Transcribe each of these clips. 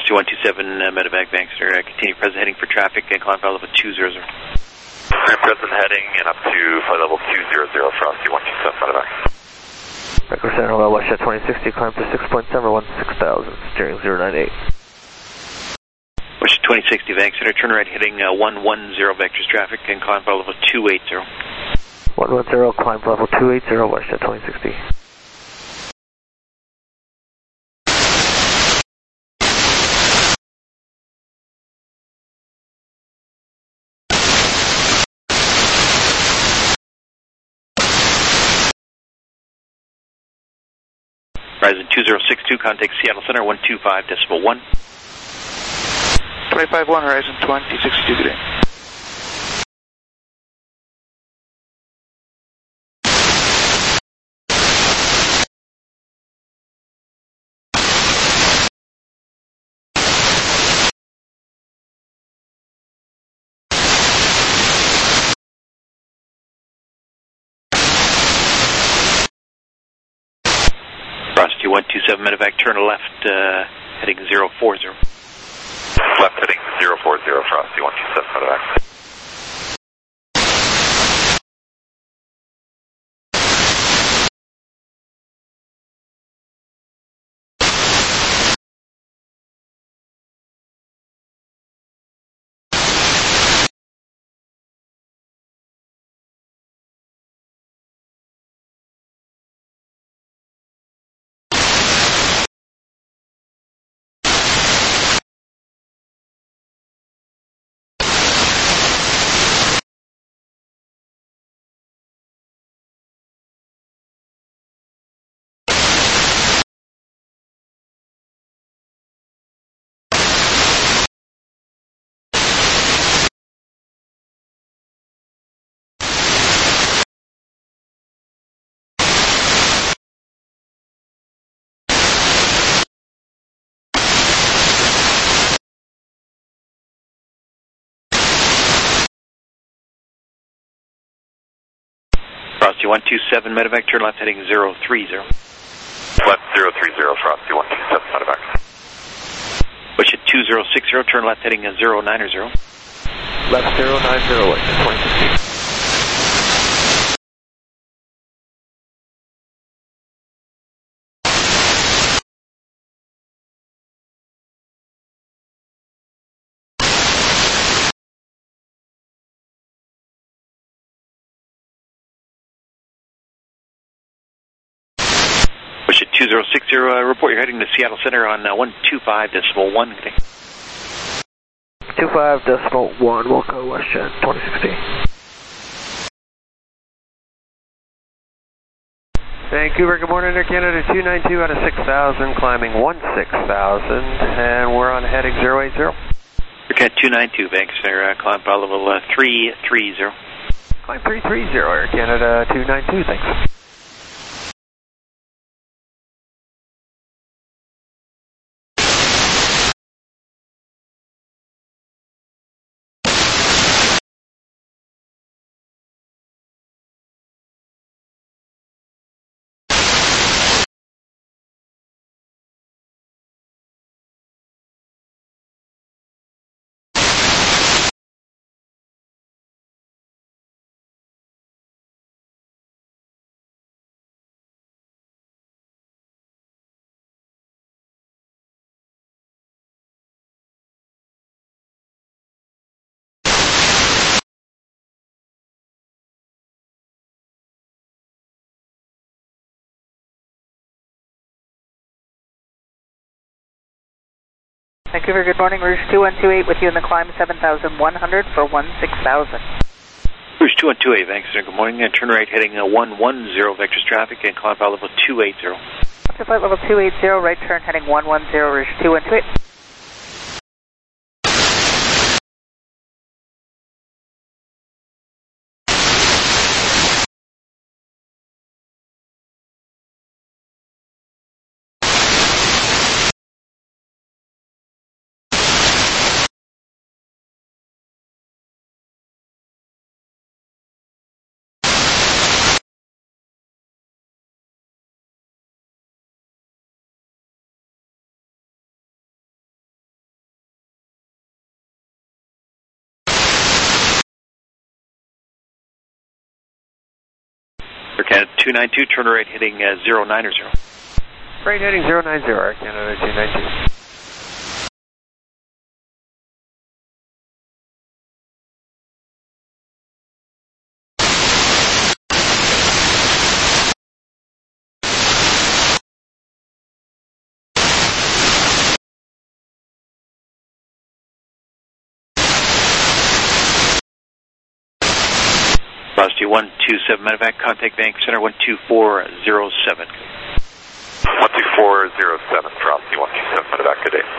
2127 Medevac Bank, sir. Continue present heading for traffic and climb flight level 200. Present heading and up to flight level 200, Frosty 127 Medevac. Record center, hello, WestJet 2060, climb to 6.7, 6000, steering 098. WestJet 2060 Bank Center, turn right heading 110 vectors traffic and climb flight level 280. 110, climb level 280, WestJet 2060. Horizon 2062, contact Seattle Center 125.1. 251, Horizon 2062, good day. Frosty 127 Medevac, turn left heading 040. Left heading 040, Frosty 127 Medevac. Frosty 127 Medevac, turn left heading 030. Left 030, Frosty 127 Medevac. WestJet 2060, turn left heading 090. Left 090, WestJet 2060. WestJet 2060, report you're heading to Seattle Center on 125.1. 25.1, we'll go WestJet 2060. Vancouver, good morning, Air Canada 292 out of 6,000, climbing 16,000, and we're on heading 080. Aircat 292 Bank Center, climb flight level 330. Climb 330, Air Canada 292, thanks. Vancouver, good morning. Rouge 2128 with you in the climb 7,100 for 16,000. Rouge 2128, Bank Center, good morning. Turn right heading 110 vectors traffic and climb flight level 280. Up to flight level 280, right turn heading 110, Rouge 2128. Canada 292, turn right heading 090. Right heading 090, Air Canada 292. Velocity 127 medevac, contact Vancouver Center 12407. 12407, Frosty 127 medevac, good day.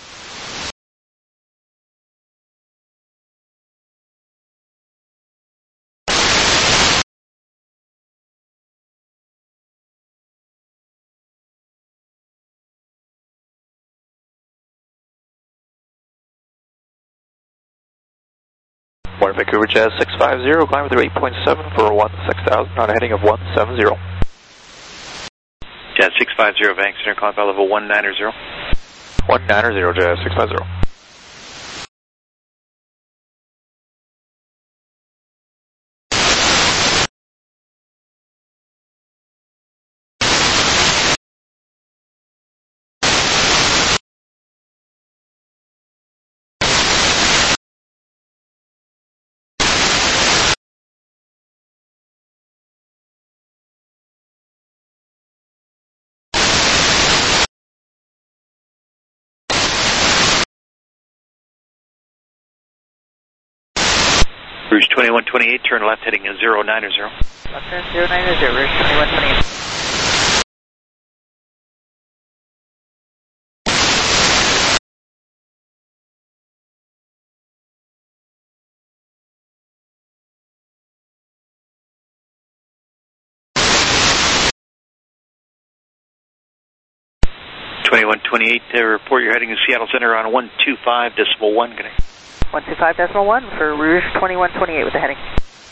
Morning, Vancouver Jazz 650, climb through 8.7 for 16,000 on a heading of 170. Jazz 650, Vancouver Center, climb level 190. 190, Jazz 650. Rouge 2128, turn left heading 090. Left turn 090, Rouge 2128. Report you're heading to Seattle Center on 125.1. Good day. 125.1 for Rouge 2128 with the heading.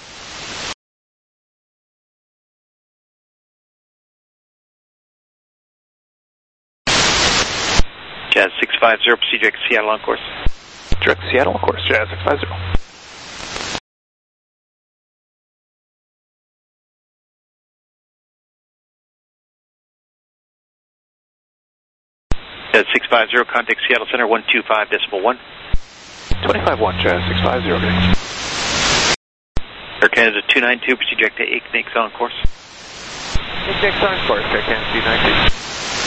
Jazz 650, proceed direct Seattle on course. Direct Seattle on course, Jazz 650. Jazz 650, contact Seattle Center 125.1. 25-1, Jazz 650, good day. Air Canada 292, proceed direct to Aiknex on course. Aiknex on course, Air Canada 292.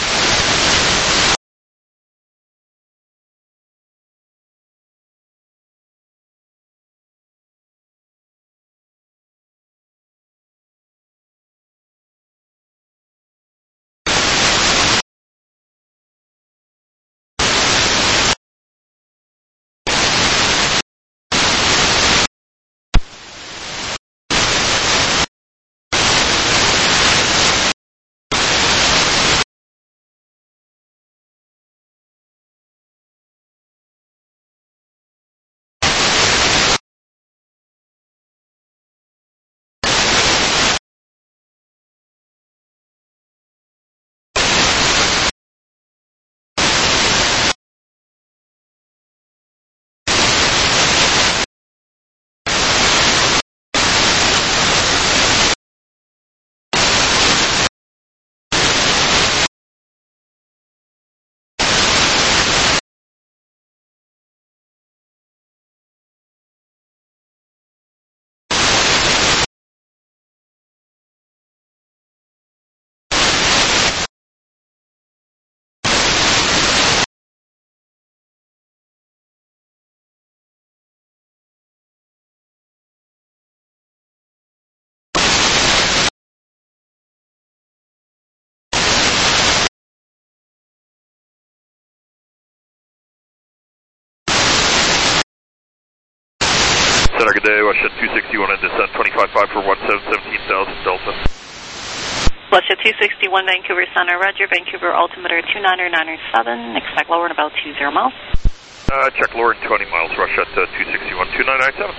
Center, good day, Westjet 261 and descent 25.5 for 17,000 Delta. Westjet 261, Vancouver Center, Roger, Vancouver altimeter 29997, expect lower in about 20 miles. Check lower in 20 miles, Westjet 261, 2997.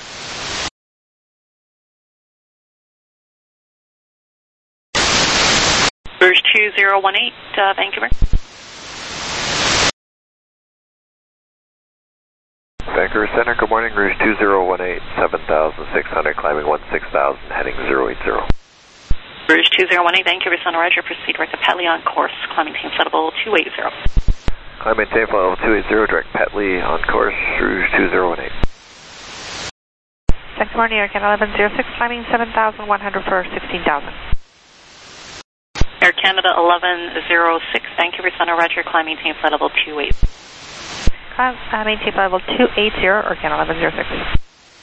Rouge 2018, Vancouver. Vancouver Center, good morning, Rouge 2018, 7,600, climbing 16,000, heading 080. Rouge 2018, Vancouver Center, Roger, proceed direct to Petley on course, climbing maintain flight level 280. Climb maintain flight level 280, direct Petley on course, Rouge 2018. Good morning, Air Canada 1106, climbing 7,100 for 16,000. Air Canada 1106, Vancouver Center, Roger, climb maintain flight level 280. Climb maintain flight level 280, Air Canada 1106.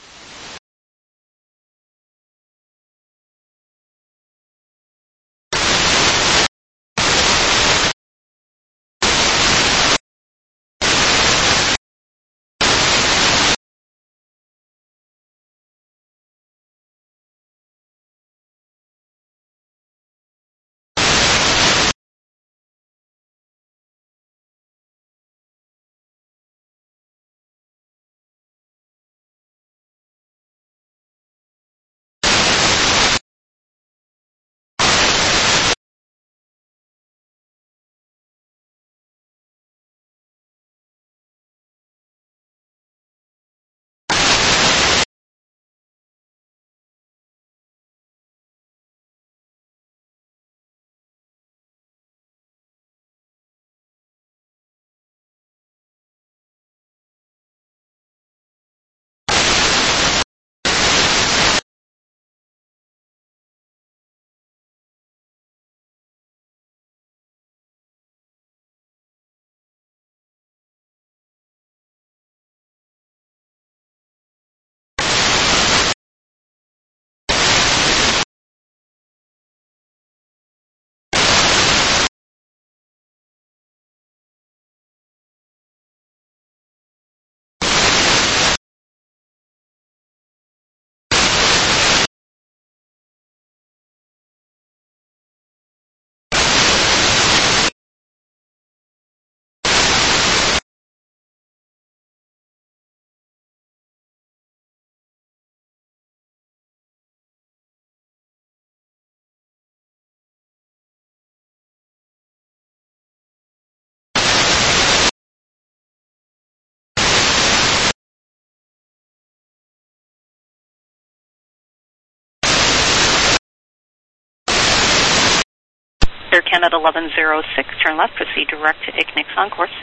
Air Canada 1106, turn left, proceed direct to Ignix on course.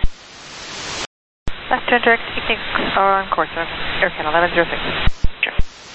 Left turn direct to Ignix on course, Air Canada 1106. Sure.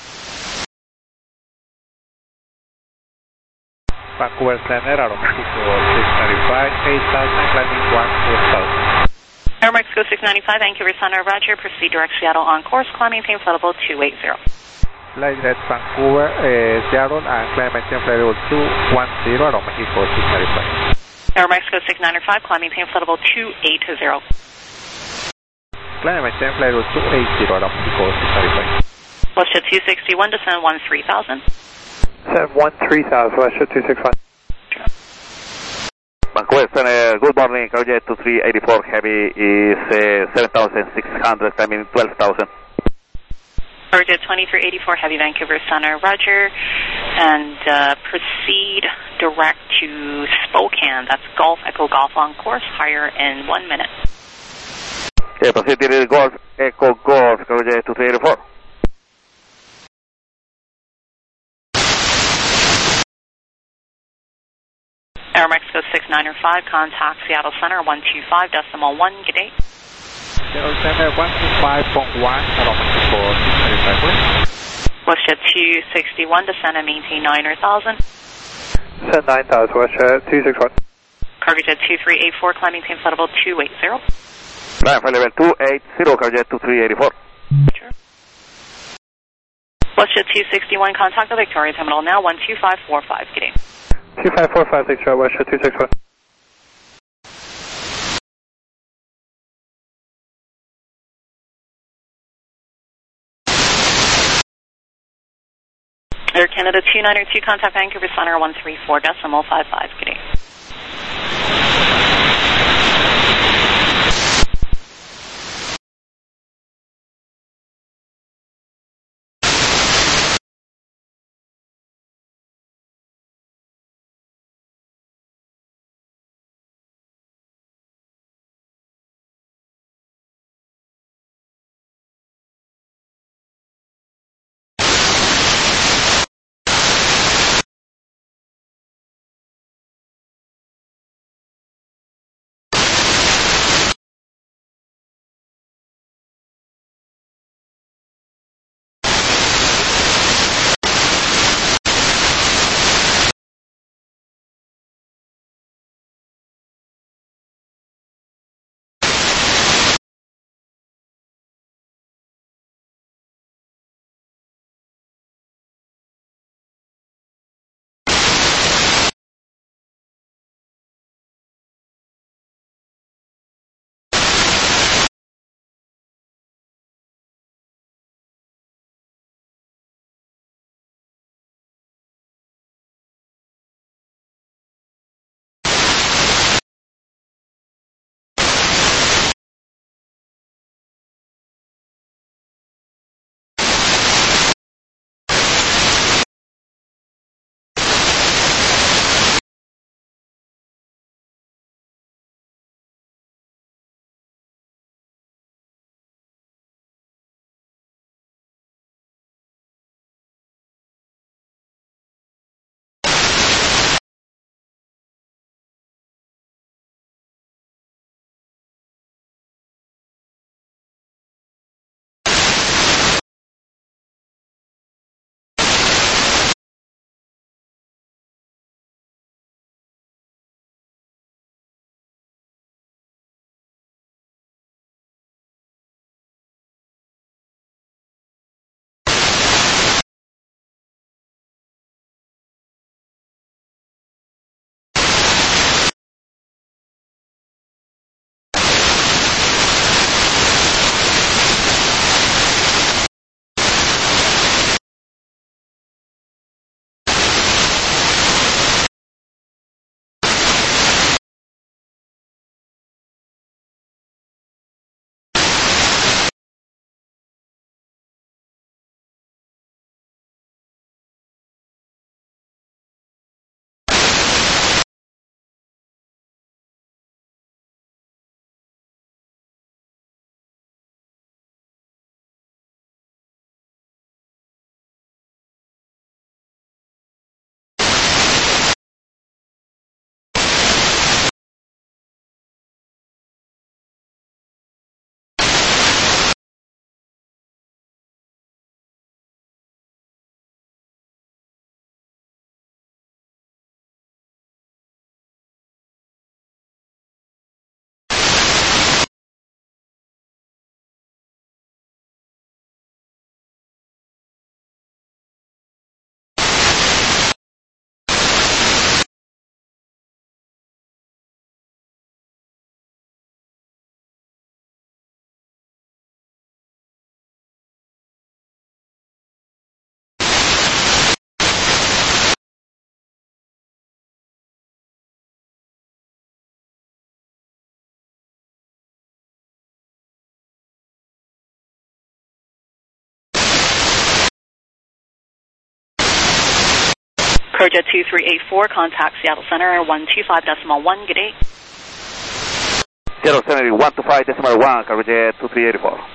Vancouver Center, Aeromexico 695, 8,000, climbing 14,000. Aeromexico 695, Vancouver Center, Roger, proceed direct Seattle on course, climb maintain flight level 280. Flight direct Vancouver, Seattle, and climb maintain flight level 210, Aeromexico 695. Aeromexico 695, climb maintain flight level 280. Climb maintain flight level 280, Aeromexico 695. Westjet 261, descend 13,000. Descend 13,000, Westjet 261. Vancouver Center, good morning, Cargojet 2384 Heavy is 7,600, climbing 12,000. Cargojet 2384 Heavy, Vancouver Center, Roger, and proceed direct to Spokane, that's Golf Echo Golf on course, higher in 1 minute. Okay, proceed to Golf Echo Golf, Cargojet 2384. Aeromexico 695, contact Seattle Center 125.1, good day. Seattle Center 125.1, Aeromexico 695. Westjet 261, descend and maintain 9,000. Descend 9,000, Westjet 261. Cargojet 2384, climb maintain flight level 280. Climb flight level 280, Cargojet 2384. Sure. Westjet 261, contact the Victoria Terminal now 12545, good day. 25456, Westjet 261. Air Canada 292, contact Vancouver Center 134.55, good day. Crojet 2384, contact Seattle Center 125.1, good day. Seattle Center 125.1, Cargojet 2384.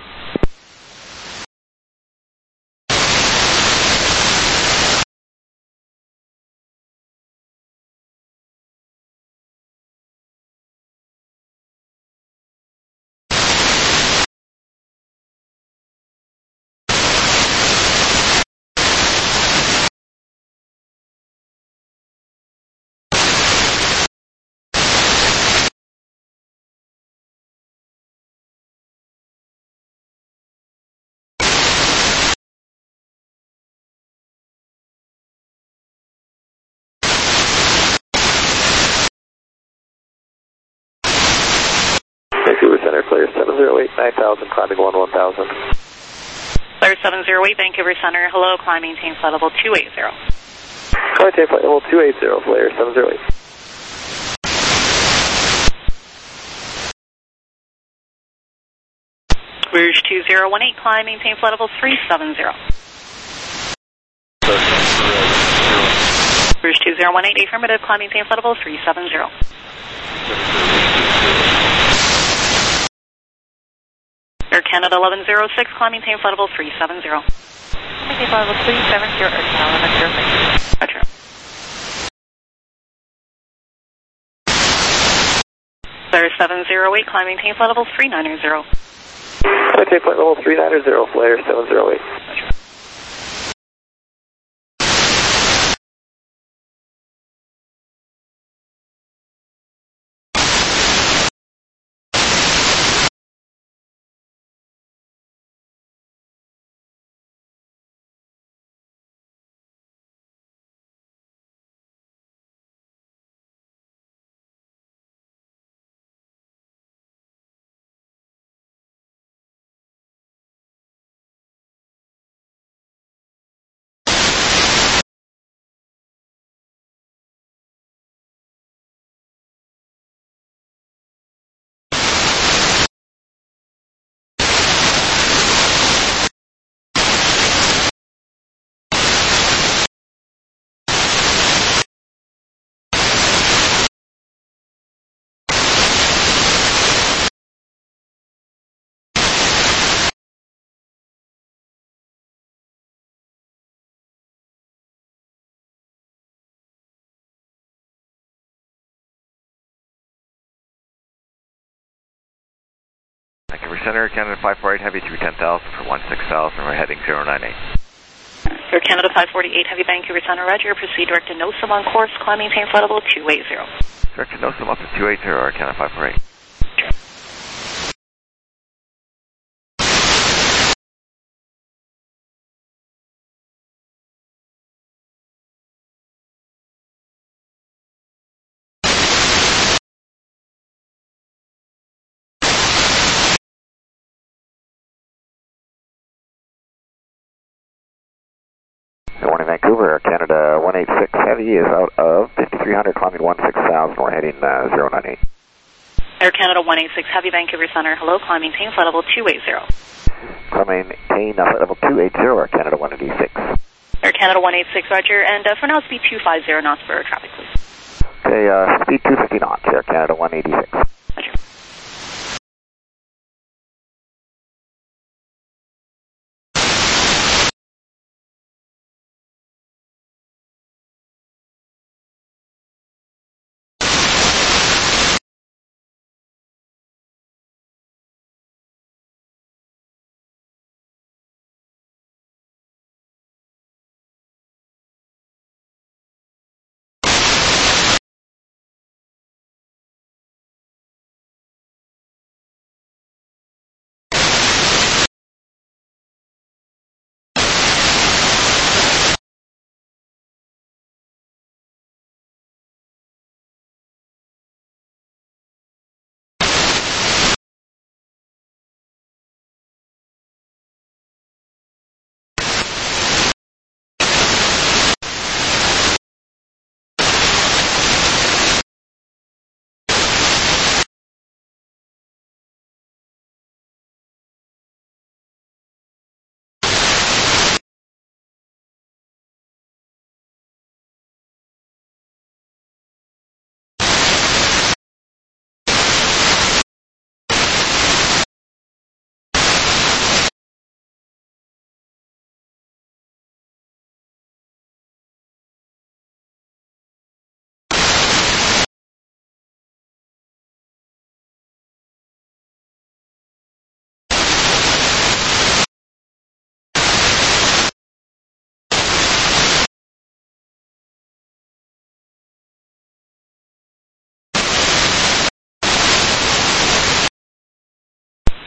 Vancouver Center, clear 708, 9000, climbing 1000. Clear 708, Vancouver Center, hello, climb, maintain flight level 280. Maintain flight level 280, Flair 708. Rouge 2018, climb, maintain flight level 370. Rouge 2018, affirmative, climb, maintain flight level 370. Air Canada 1106, climb, maintain flight level 370. Maintain flight level 370, Air Canada 1106. Roger. Clear 708, climb, maintain flight level 390. Maintain flight level 390, Flair 708. Roger. Vancouver Center, Canada 548, heavy through 10,000 for 16,000, we're heading 098. Air Canada 548, heavy Vancouver Center, roger, proceed direct to NOSAM on course, climb, maintain flight level 280. Direct to NOSAM up to 280, Air Canada 548. Good morning, Vancouver. Air Canada 186 Heavy is out of 5300, climbing 16,000. We're heading 098. Air Canada 186 Heavy Vancouver Center, hello, climb, maintain flight level 280. Climb, maintain flight level 280, Air Canada 186. Air Canada 186, roger, and for now speed 250 knots for traffic, please. Okay, speed 250 knots, Air Canada 186. Roger.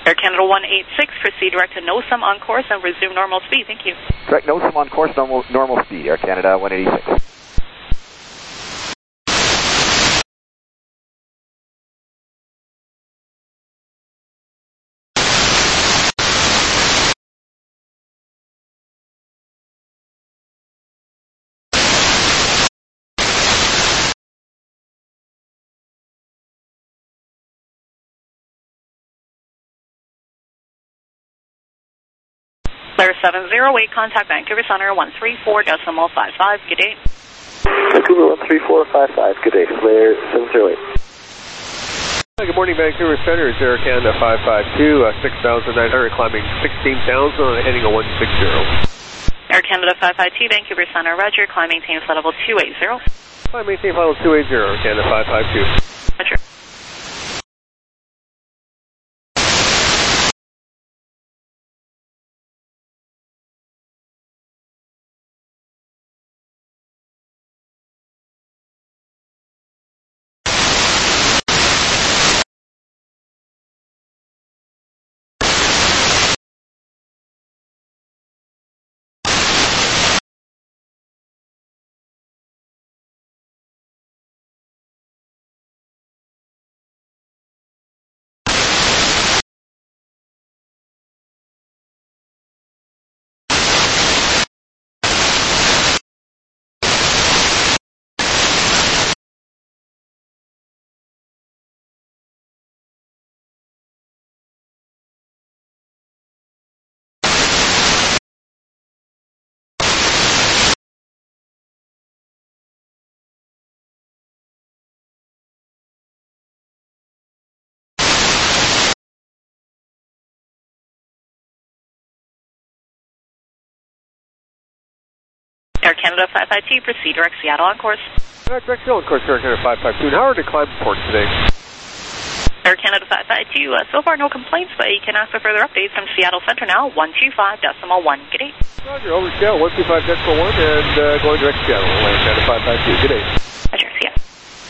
Air Canada 186, proceed direct to NOSUM on course and resume normal speed. Thank you. Direct NOSUM on course, normal speed. Air Canada 186. Flare 708, contact Vancouver Center 134.55. Good day. Vancouver 13455. Good day. Flare 708. Hi, good morning, Vancouver Center. It's Air Canada 552, 6,900, climbing 16,000 on a heading of 160. Air Canada 552, Vancouver Center, Roger. Climb maintain flight level 280. Climb maintain flight level 280, Air Canada 552. Roger. Air Canada 552, proceed direct Seattle on course. Direct Seattle on course, Air Canada 552. And how are the climb reports today? Air Canada 552, so far no complaints, but you can ask for further updates from Seattle Center now, 125.1. Good day. Roger, over Seattle, 125.1, and going direct Seattle, Air Canada 552. Good day. Roger, Seattle.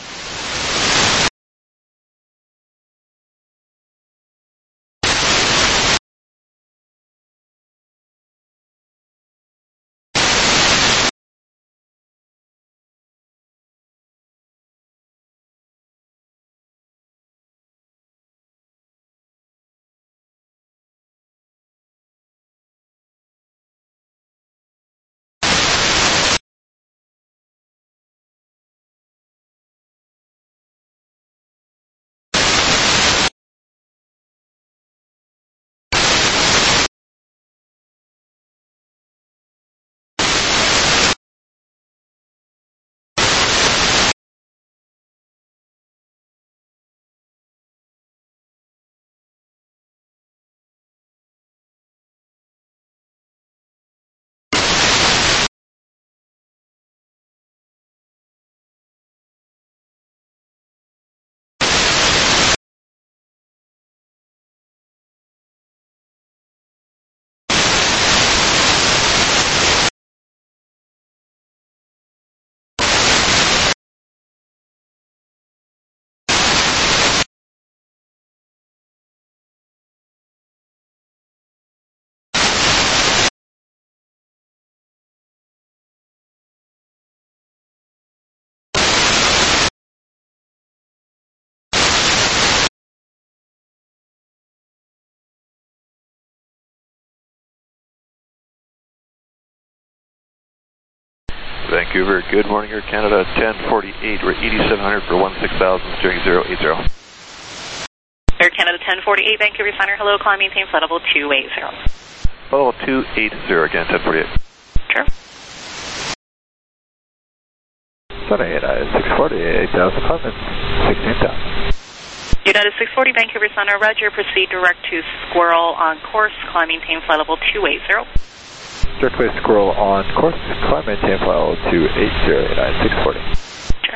Vancouver, good morning, Air Canada 1048. We're 8,700 for 16,000, steering 080. Air Canada 1048, Vancouver Center, hello, climb maintain flight level 280. Level 280 again, 1048. Sure. United 640, 8,000 climbing, 16,000. United 640, Vancouver Center, Roger, proceed direct to Squirrel on course, climb maintain flight level 280. Directly Squirrel on course, climb maintain flight level 280, United 640. Sure.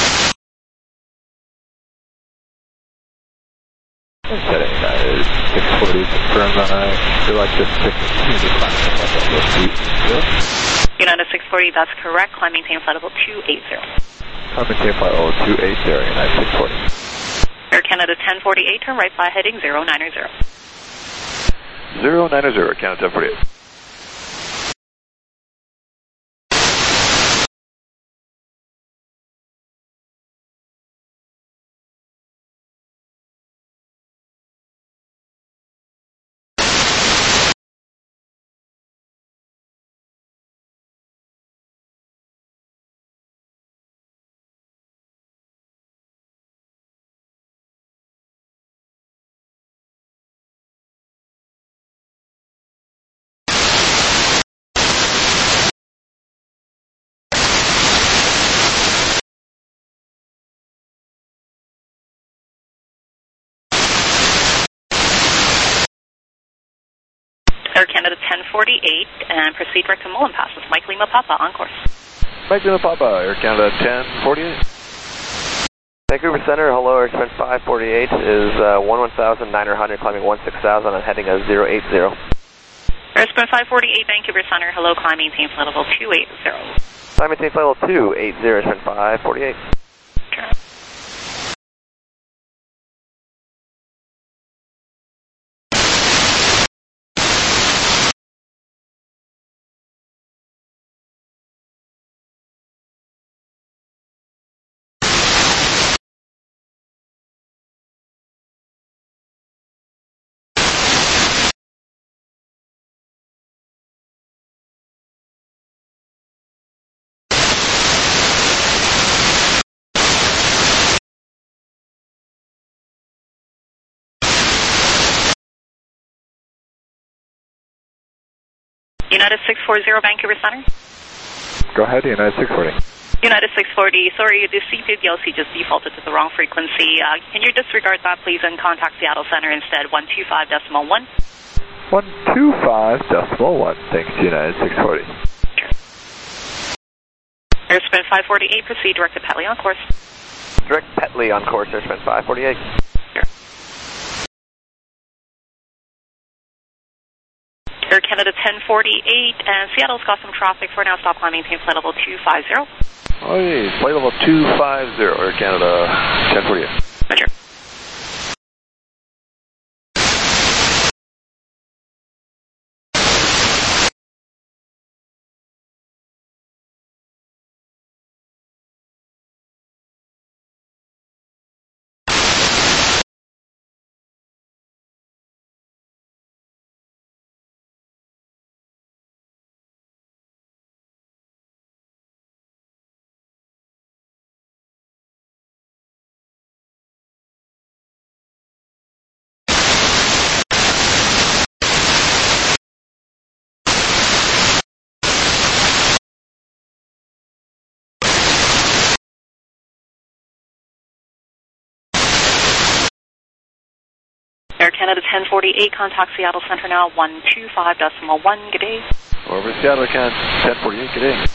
Setting United 640. 640, confirm that I select the 6 to climb level 280. United 640, that's correct. Climb maintain flight level 280. Climb maintain flight level 280, United 640. Air Canada 1048, turn right by heading 090. 090, Canada 1048. Air Canada 1048, and proceed direct to Mullen Pass with Mike Lima Papa on course. Mike Lima Papa, Air Canada 1048. Vancouver Center, hello, Airspin 548 is 11,900, climbing 16,000 and heading a 080. Airspin 548, Vancouver Center, hello, climb maintain flight level 280. Climb maintain flight level 280, Airspin 548. Sure. United 640, Vancouver Center. Go ahead, United 640. United 640, sorry, the C2DLC just defaulted to the wrong frequency. Can you disregard that, please, and contact Seattle Center instead, 125.1? 125.1, thanks, United 640. Sure. Airspin 548, proceed direct to Petley on course. Direct Petley on course, Airspin 548. Sure. Air Canada 1048, and Seattle's got some traffic for now. Stop climb, maintain flight level 250. Oh, yeah, flight level 250, Air Canada 1048. Roger. Air Canada 1048, contact Seattle Center now, 125.1, good day. Over Seattle, Canada 1048, good day.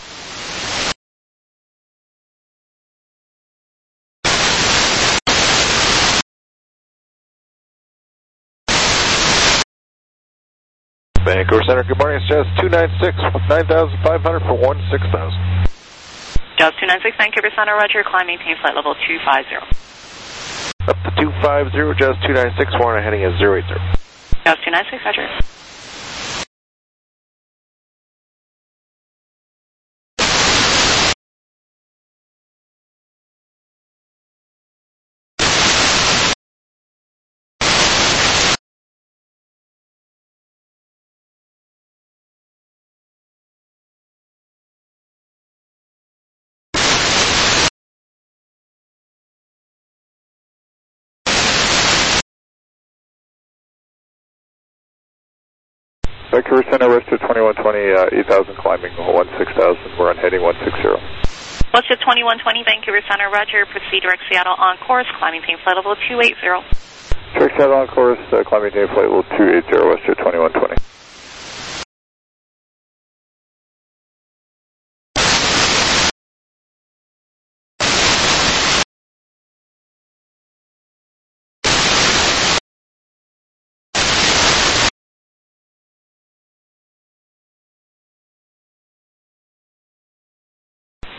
Vancouver Center, good morning, it's Jazz 296, 9,500 for 16,000. Jazz 296, Vancouver Center, roger, climb, maintain flight level 250. Up to 250, Jazz 296, Warner heading at 080. Jazz 296, roger. Vancouver Center, Westjet 2120, 8,000 climbing 16,000. We're on heading 160. Westjet 2120, Vancouver Center, roger. Proceed direct Seattle on course, climbing maintain flight level 280. Direct Seattle on course, climbing maintain flight level 280, Westjet 2120.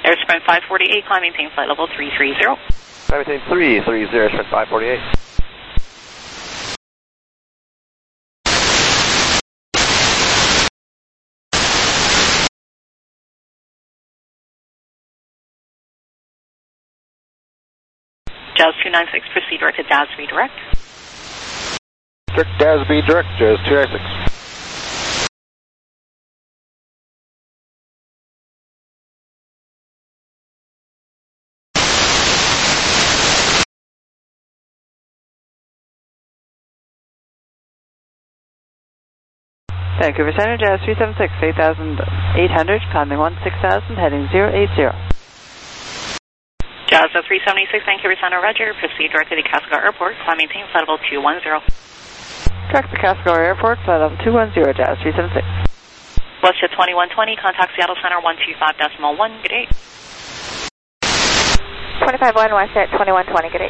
Air Sprint 548, climb maintain flight level 330. Climb maintain 330, Sprint 548. Jazz 296, proceed direct to DASB direct. Strict DASB direct, Jazz 296. Vancouver Center, Jazz 376, 8,800, climbing 16,000, heading 080. Jazz 376, Vancouver Center, Roger. Proceed direct to the Casco Airport, climb maintain flight level 210. Direct to Casco Airport, flight level 210, Jazz 376. WestJet 2120, contact Seattle Center 125.1, good day. 25-1, WestJet 2120, good day.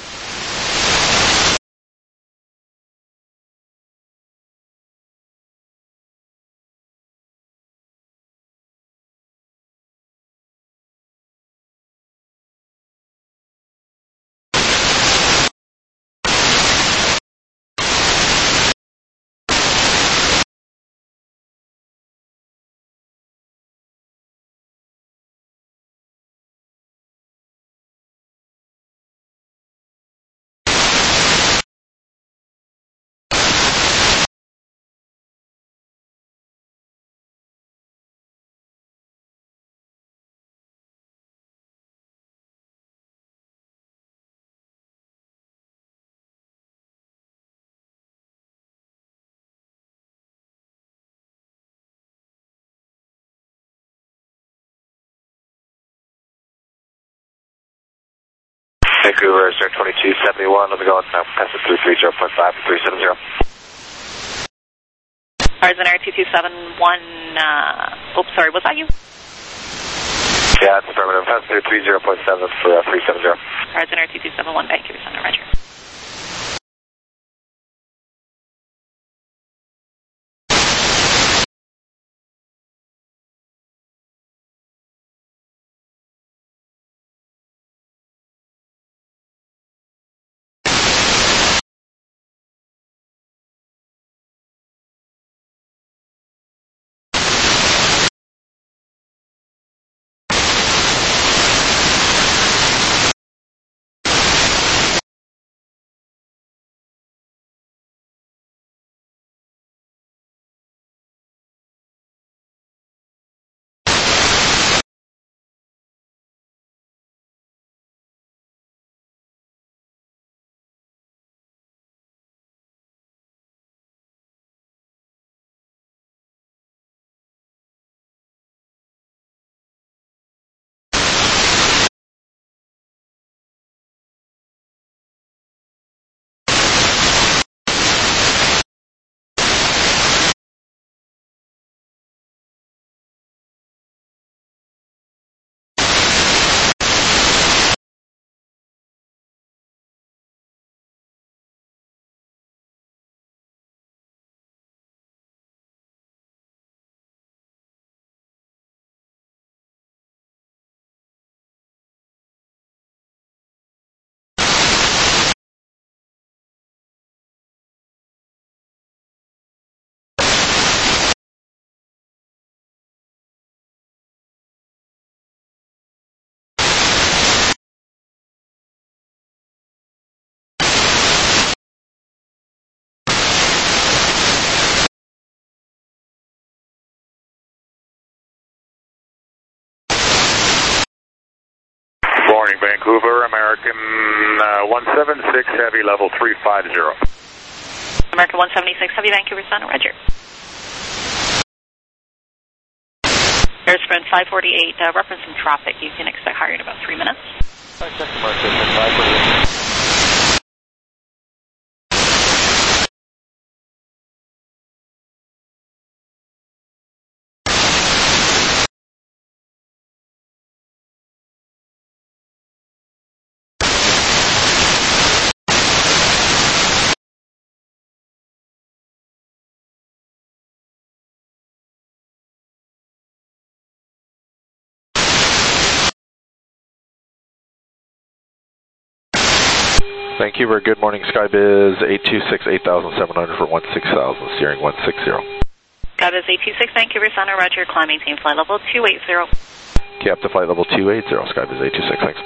Vancouver, Star 2271, let me go on now, pass it 330.5 to 370. Horizon Air 2271, oops, sorry, was that you? Yeah, it's affirmative, pass through 30.7 for 370. Horizon Air 2271, Vancouver Center, Roger. Morning, Vancouver, American 176, heavy level 350. American 176, Heavy, Vancouver Center, Roger. Air Sprint 548, reference some traffic. You can expect higher in about 3 minutes. Check the mark, Air Sprint 548. Vancouver, good morning, Skybiz 826 8700 for 16,000, steering 160. Skybiz 826, Vancouver Center, roger, climb maintain flight level 280. Cap to flight level 280, Skybiz 826, thanks.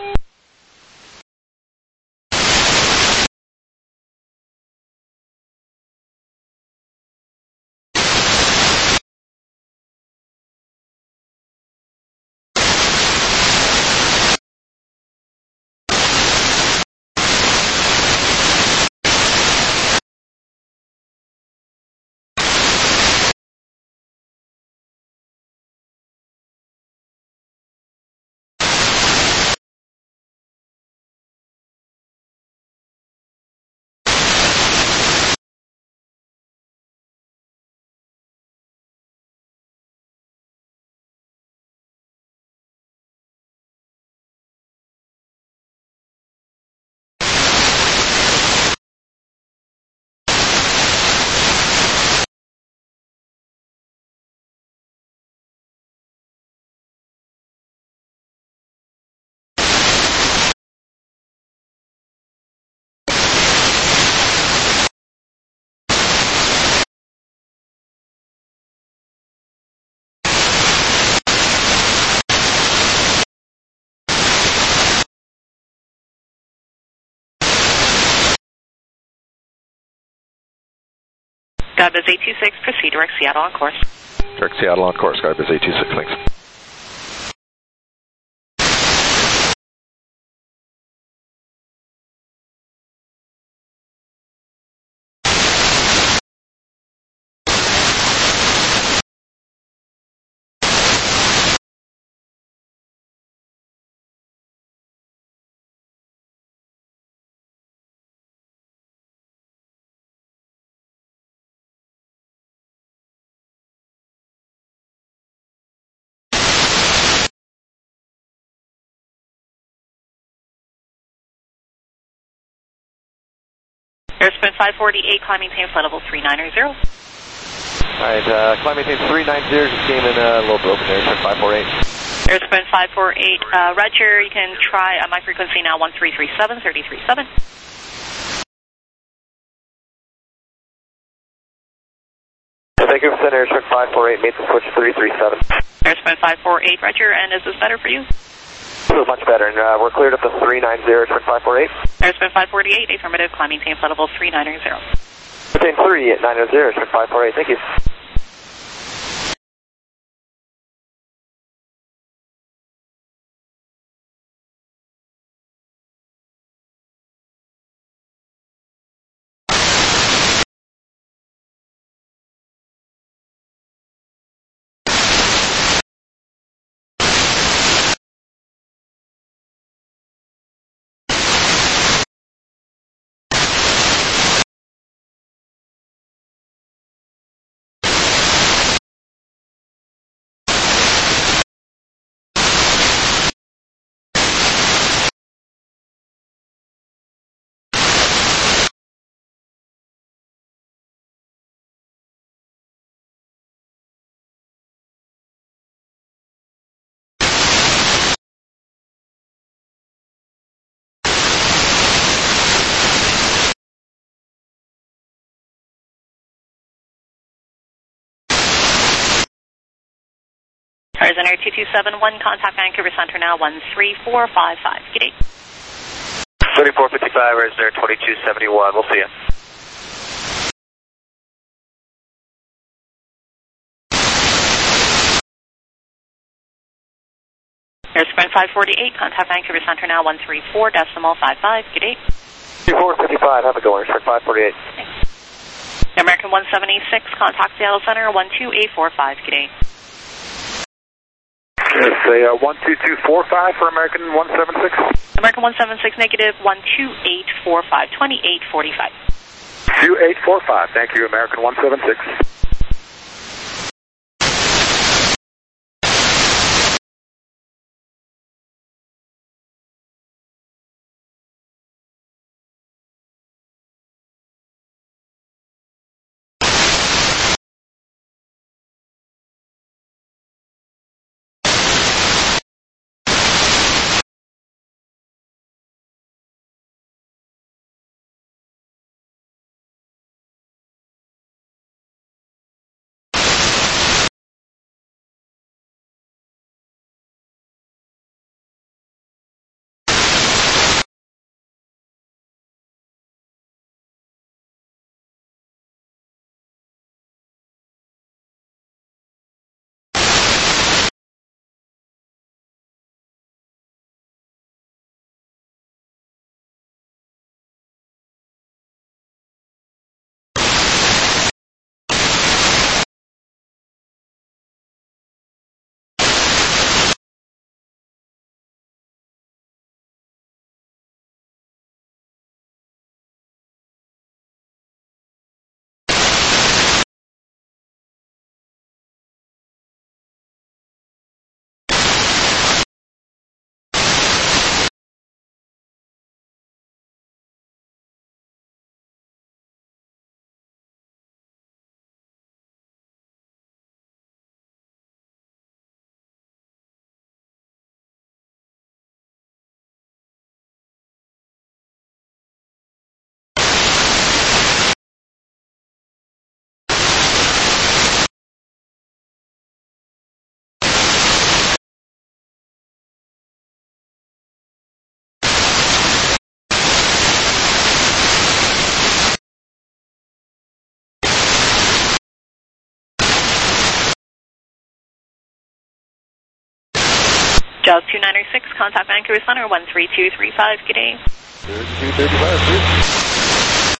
Skybiz 826, proceed direct Seattle on course. Direct Seattle on course, Skybiz 826, thanks. Airspan 548, climb maintain flight level 390. Alright, climb maintain 390, just came in a little broken there, Airspan 548. Airspan 548, roger, you can try my frequency now 1337, 337. Vancouver Center, Airspan 548, made the switch 337. Airspan 548, roger, and is this better for you? This is much better, and we're cleared up to 390, Airspan 548. Airspan 548, affirmative, climb maintain flight level 390. Maintain 390, Airspan 548, thank you. Horizon Air 2271, contact Vancouver Center now 13455. Good day. 3455, Horizon Air 2271, we'll see you. Airspan 548, contact Vancouver Center now 134.55. Good day. 3455, have a go, Airspan 548. Thanks. American 176, contact Seattle Center 12845. Good day. Say 12245 for American 176. American 176, negative 12845, 2845. 2845, thank you, American 176. Jaws 2906, contact Vancouver Center, 13235, good day. 3235, please.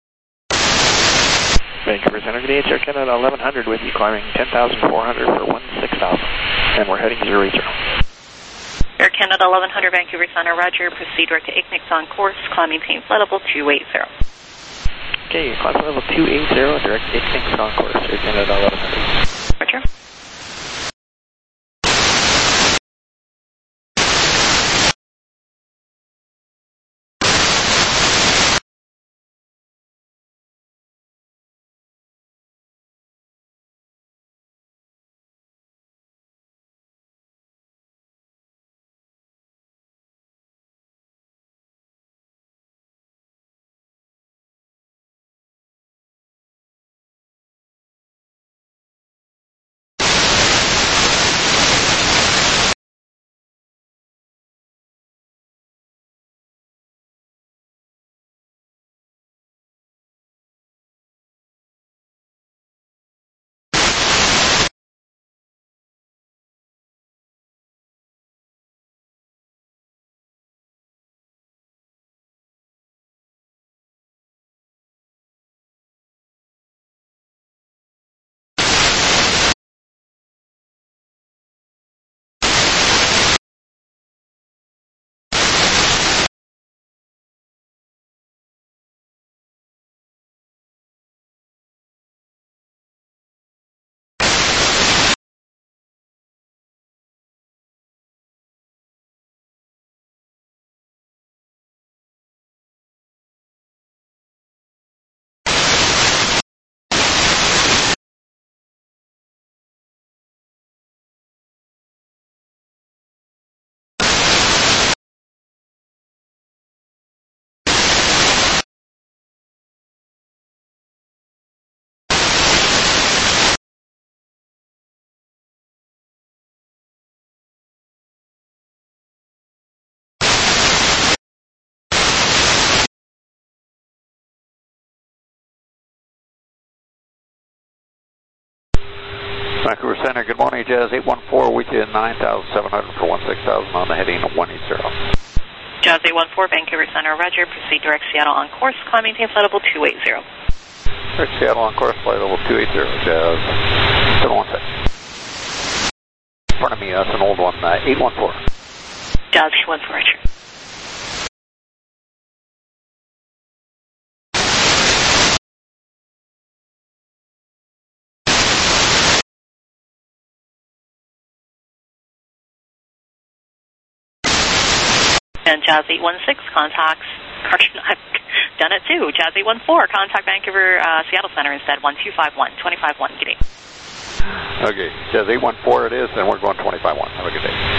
Vancouver Center, good day, it's Air Canada 1100 with you, climbing 10,400 for 16,000, and we're heading 080. Air Canada 1100, Vancouver Center, roger, proceed direct to Ignix on course, climbing maintain flight level 280. Okay, climb flight level 280, direct to Ignix on course, Air Canada 1100. Roger. Vancouver Center, good morning, Jazz 814 with you, 9,700 for 16,000 on the heading 180. Jazz 814, Vancouver Center, roger, proceed direct Seattle on course, climb maintain flight level 280. Direct Seattle on course, flight level 280, Jazz 716. In front of me, that's an old one, 814. Jazz 814, roger. And Jazz 816 contacts, I've done it too, Jazz 814, contact Vancouver Seattle Center instead, 1251, 25-1, good day. Okay, Jazz 814 it is, then we're going 25-1, have a good day.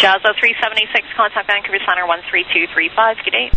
Jazz 3786, contact Vancouver Center 13235. Good day.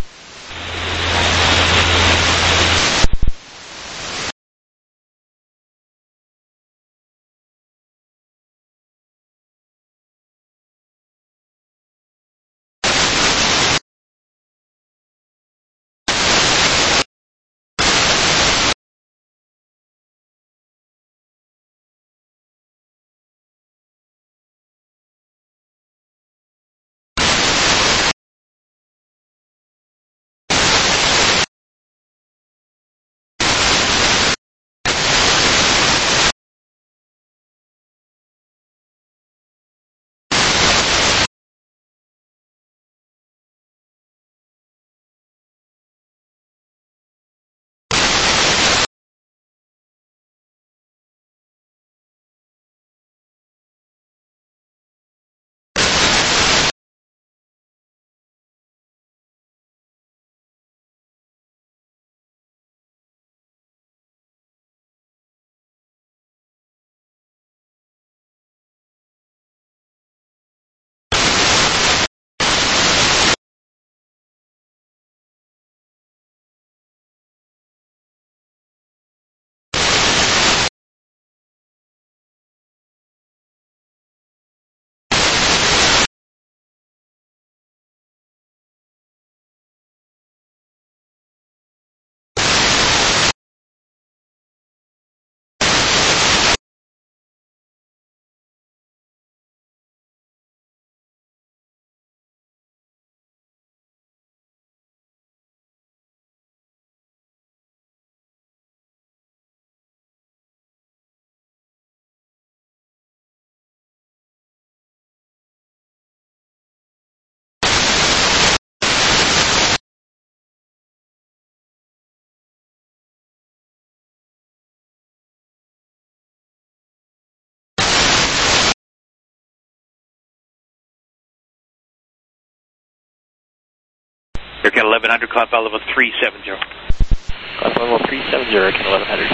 Air Canada 1100, climb file level 370. Climb file level 370, Air Canada 1100.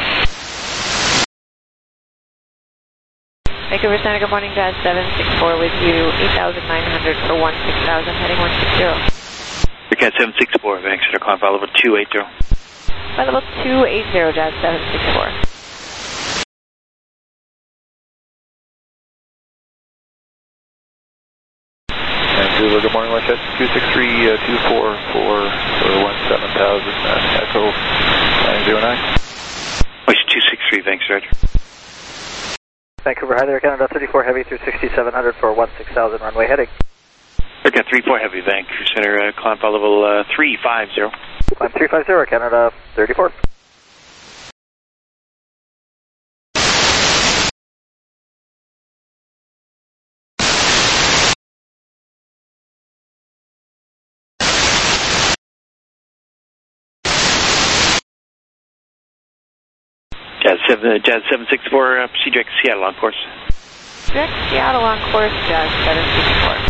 Vancouver Center, good morning, Jazz 764 with you, 8,900 for 16,000, heading 160. Air Canada 764, Vancouver, climb file level 280. Flight level 280, Jazz 764. Vancouver, good morning, West 263-244 for 17,000, Echo 909. West 263, Vancouver, Roger. Vancouver, hi there, Canada 34 Heavy through 6700 for 16,000, runway heading. Air Canada 34 Heavy, Vancouver Center, climb file level 350. Climb 350, Canada 34. Jazz 764, proceed direct to Seattle on course. Direct Seattle on course, Jazz 764.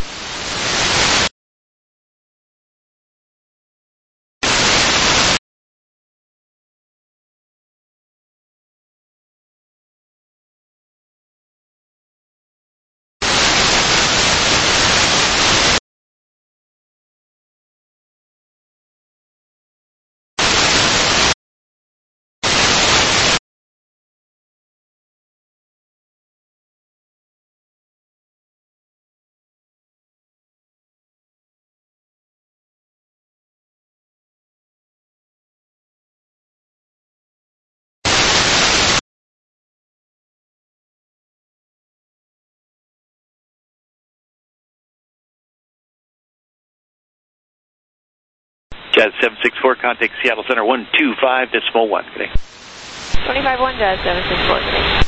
Jazz 764, contact Seattle Center 125.1. Good day. 25-1, Jazz 764, good day.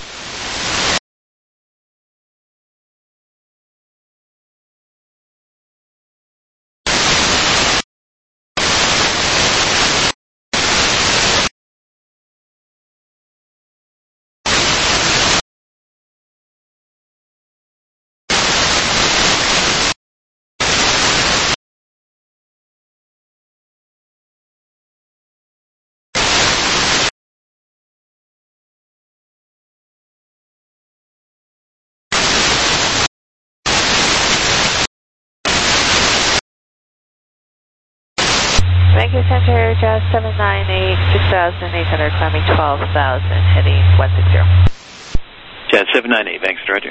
Vancouver Center, Jazz 798, 6,800, climbing 12,000, heading 160. Jazz 798, thanks, Roger.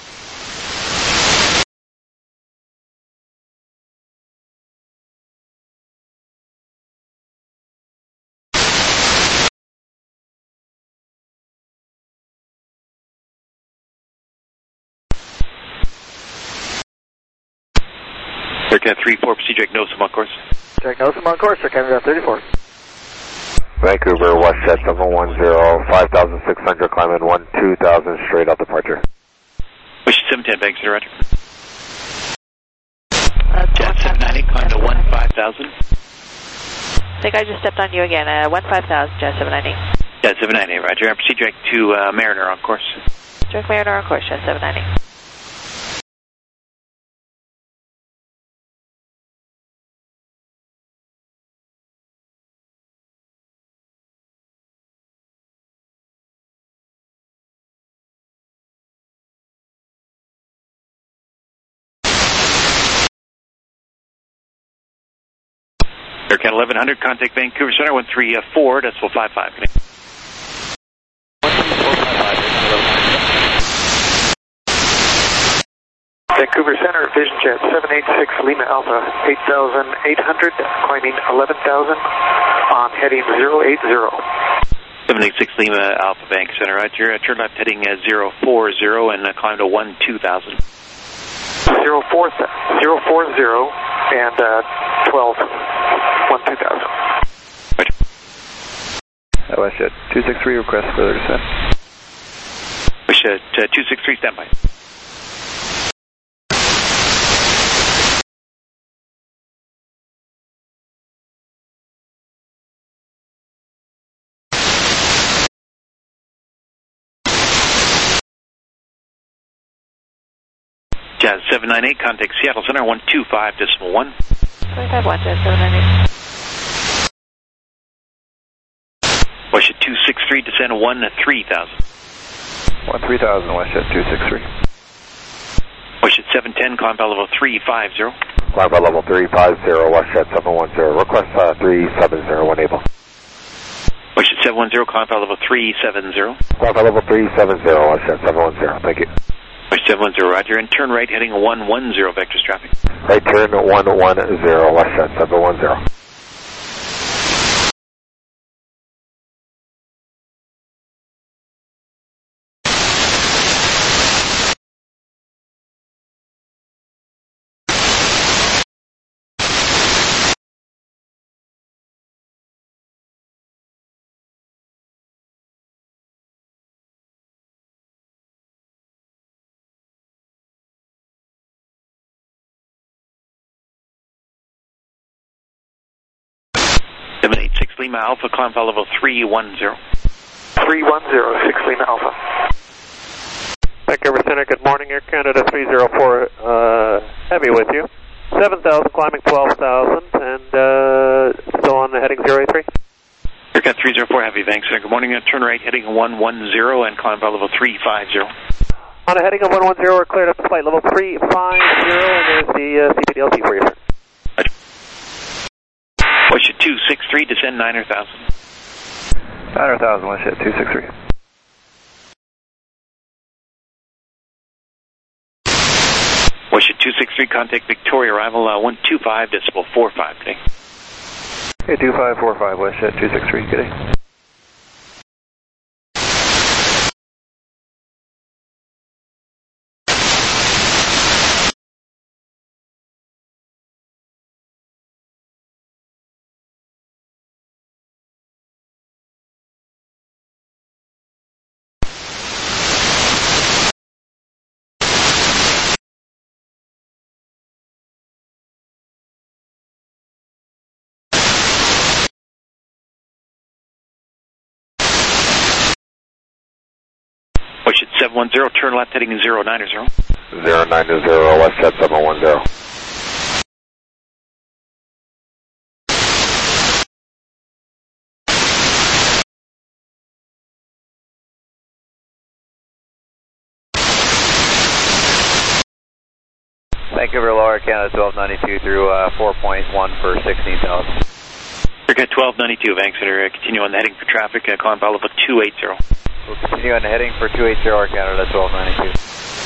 Aircraft 34, proceed direct NOSM on course. Direct NOSM on course, Air Canada 34. Vancouver, WestJet 710, 5,600, climbing 12,000, straight out departure. Wish 710, thanks, Roger. Jet 790, climb to 15,000. I think I just stepped on you again. 15,000, Jazz 790. Jet 790, Roger. Proceed direct to Mariner on course. Direct Mariner on course, Jazz 790. Aircat 1100, contact Vancouver Center, 134, decimal 55. 13455. Vancouver Center, Vision Jet 786 Lima Alpha, 8,800, climbing 11,000 on heading 080. 786 Lima Alpha, Vancouver Center, Roger. Turn left heading 040 and climb to 12,000. 040 and 12,000. Right. WestJet 263, request further descent. WestJet 263, standby. Jazz 798, contact Seattle Center, 125, decimal 1. 25-1, Jazz 798. WestJet 263, descend 13,000. 13,000, WestJet 263. WestJet 710, climb by level 350. Climb by level 350, WestJet 710, request 370 when able. WestJet 710, climb by level 370. Climb by level 370, WestJet 710, thank you. WestJet 710, Roger, and turn right heading 110, vectors traffic. Right turn 110, WestJet 710. Lima Alpha, climb by level 310. 310, 6 Lima Alpha. Vancouver Center, good morning, Air Canada 304, heavy with you. 7,000, climbing 12,000, and still on the heading 083. Aircat 304, heavy, thanks. Good morning, turn right heading 110 and climb by level 350. On a heading of 110, we're cleared up to flight level 350, and there's the CPDLT for you, sir. WestJet 263, descend 9,000. 9,000, WestJet 263. WestJet 263, contact Victoria, arrival 125, decimal 45, today. Okay, 2545, WestJet 263, good day. WestJet 710, turn left heading 090. 090, WestJet 710. Vancouver Lower Canada 1292 through 4.1 for 16,000. Circa 1292, Bank Center, continue on the heading for traffic, climb file level 280. We'll continue on the heading for 280 Air Canada 1292.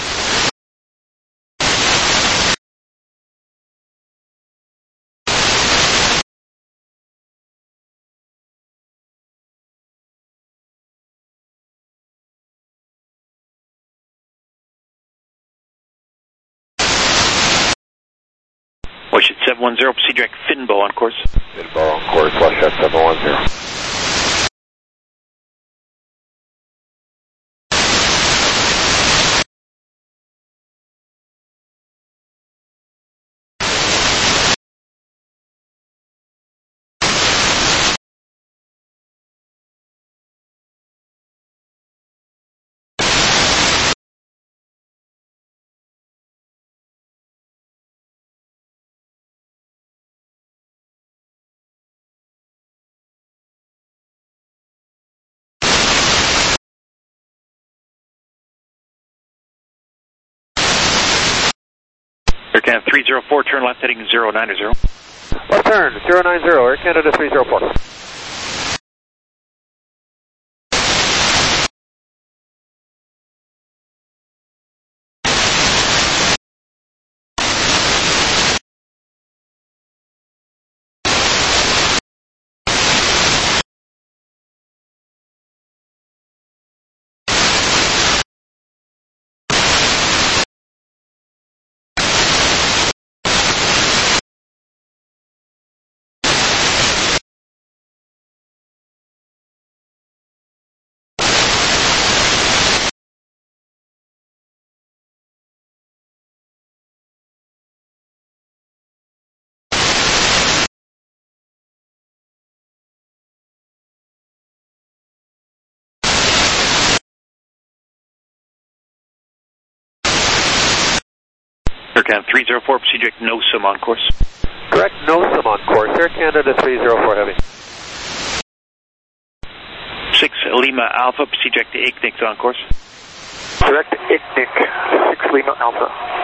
Washington 710, proceed direct Finbo on course. Finbo on course, Washington 710. Air Canada 304, turn left heading 090. Left turn, 090, Air Canada 304. Air Canada 304, proceed direct Nosum on course. Correct, Nosum on course, Air Canada 304 Heavy. 6 Lima Alpha, proceed direct to Ignic on course. Direct Ignic, 6 Lima Alpha.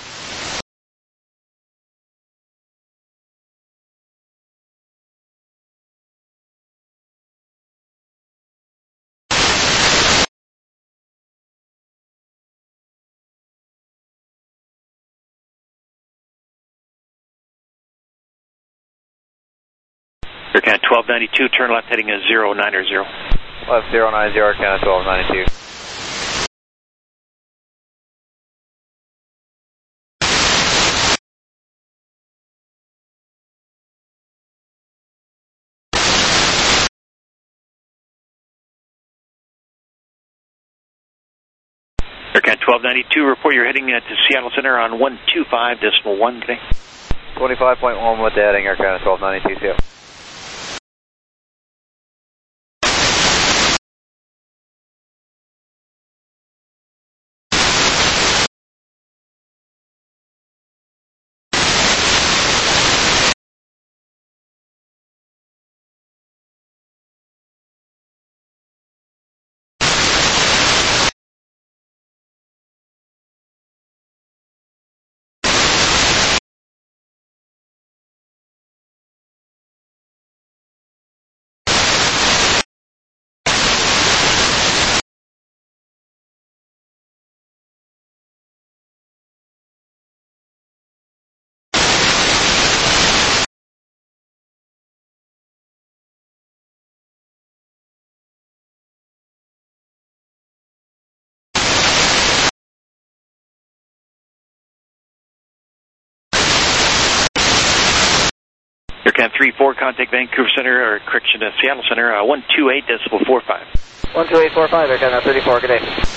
Air Canada 1292, turn left heading 090. Left 090, Air Canada 1292. Air Canada 1292, report you're heading to Seattle Center on 125.1 today. 25.1 with the heading, Air Canada 1292, Seattle. Air Canada 34, contact Vancouver Center, or correction, Seattle Center, 128.45. 128.45, Air Canada 34, good day.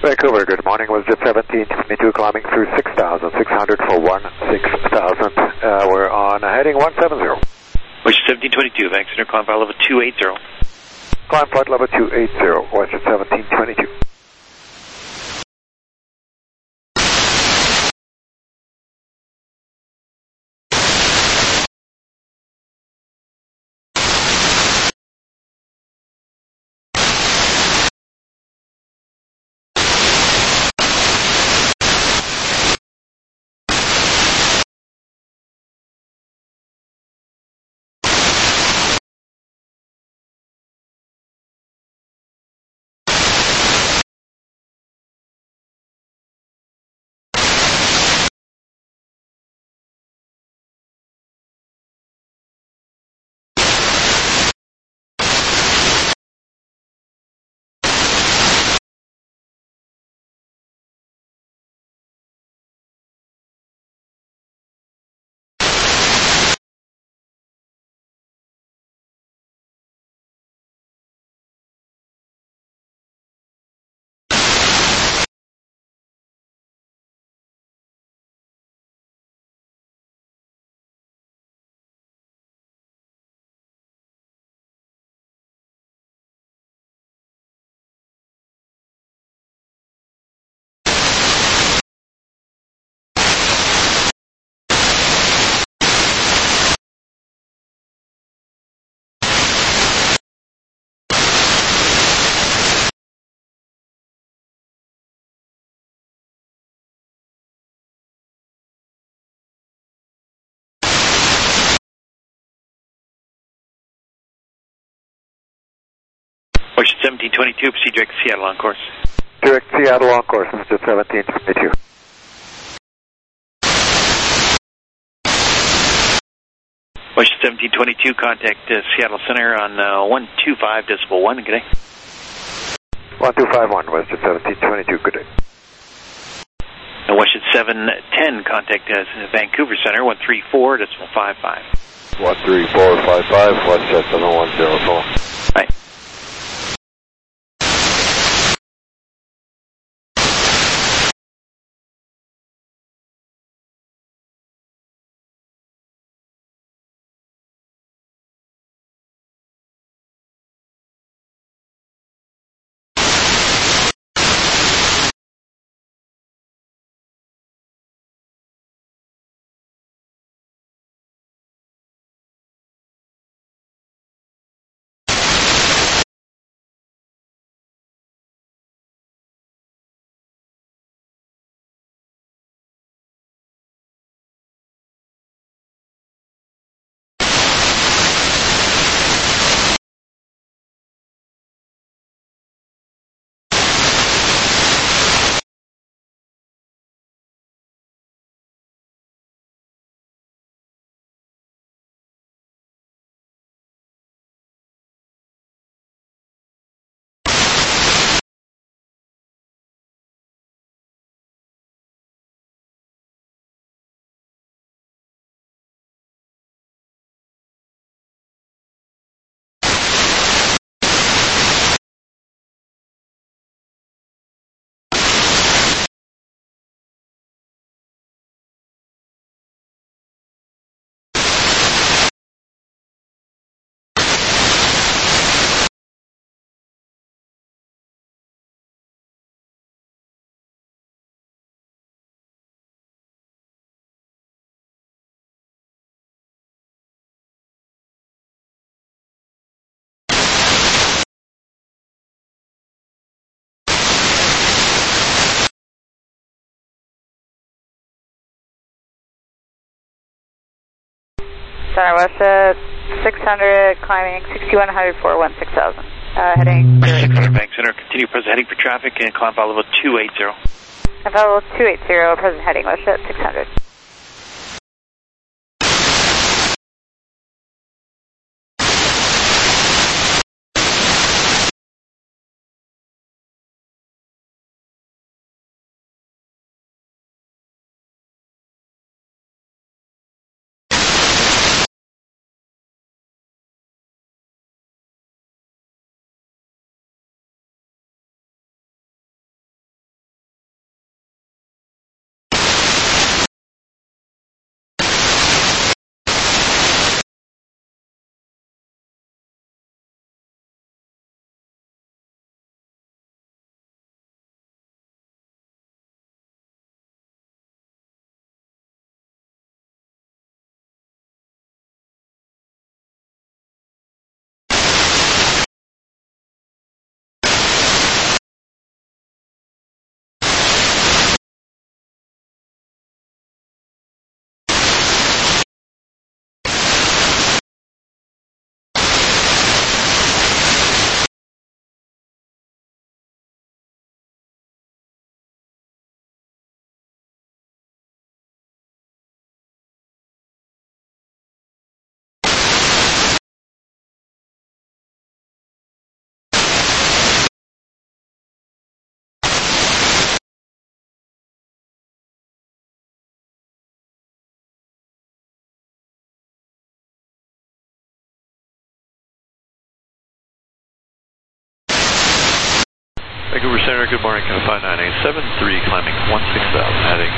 Vancouver, good morning. WestJet 1722 climbing through 6,600 for 16,000. We're on heading 170. WestJet 1722, Vancouver, climb flight level 280. Climb flight level 280, WestJet 1722. WestJet 1722, proceed direct to Seattle on course. Direct Seattle on course, WestJet 1722. WestJet 1722, contact Seattle Center on 125.1, good day. 1251, WestJet 1722, good day. And WestJet 710, contact Vancouver Center, 134.55. 13455, WestJet 7104. Right. Center WestJet 600, climbing 6100 for 16,000. Heading 600, Bank Center, continue present heading for traffic and climb flight level 280. Climb flight level 280, present heading WestJet 600. Vancouver Center, good morning, Canada 59873, climbing 16,000, heading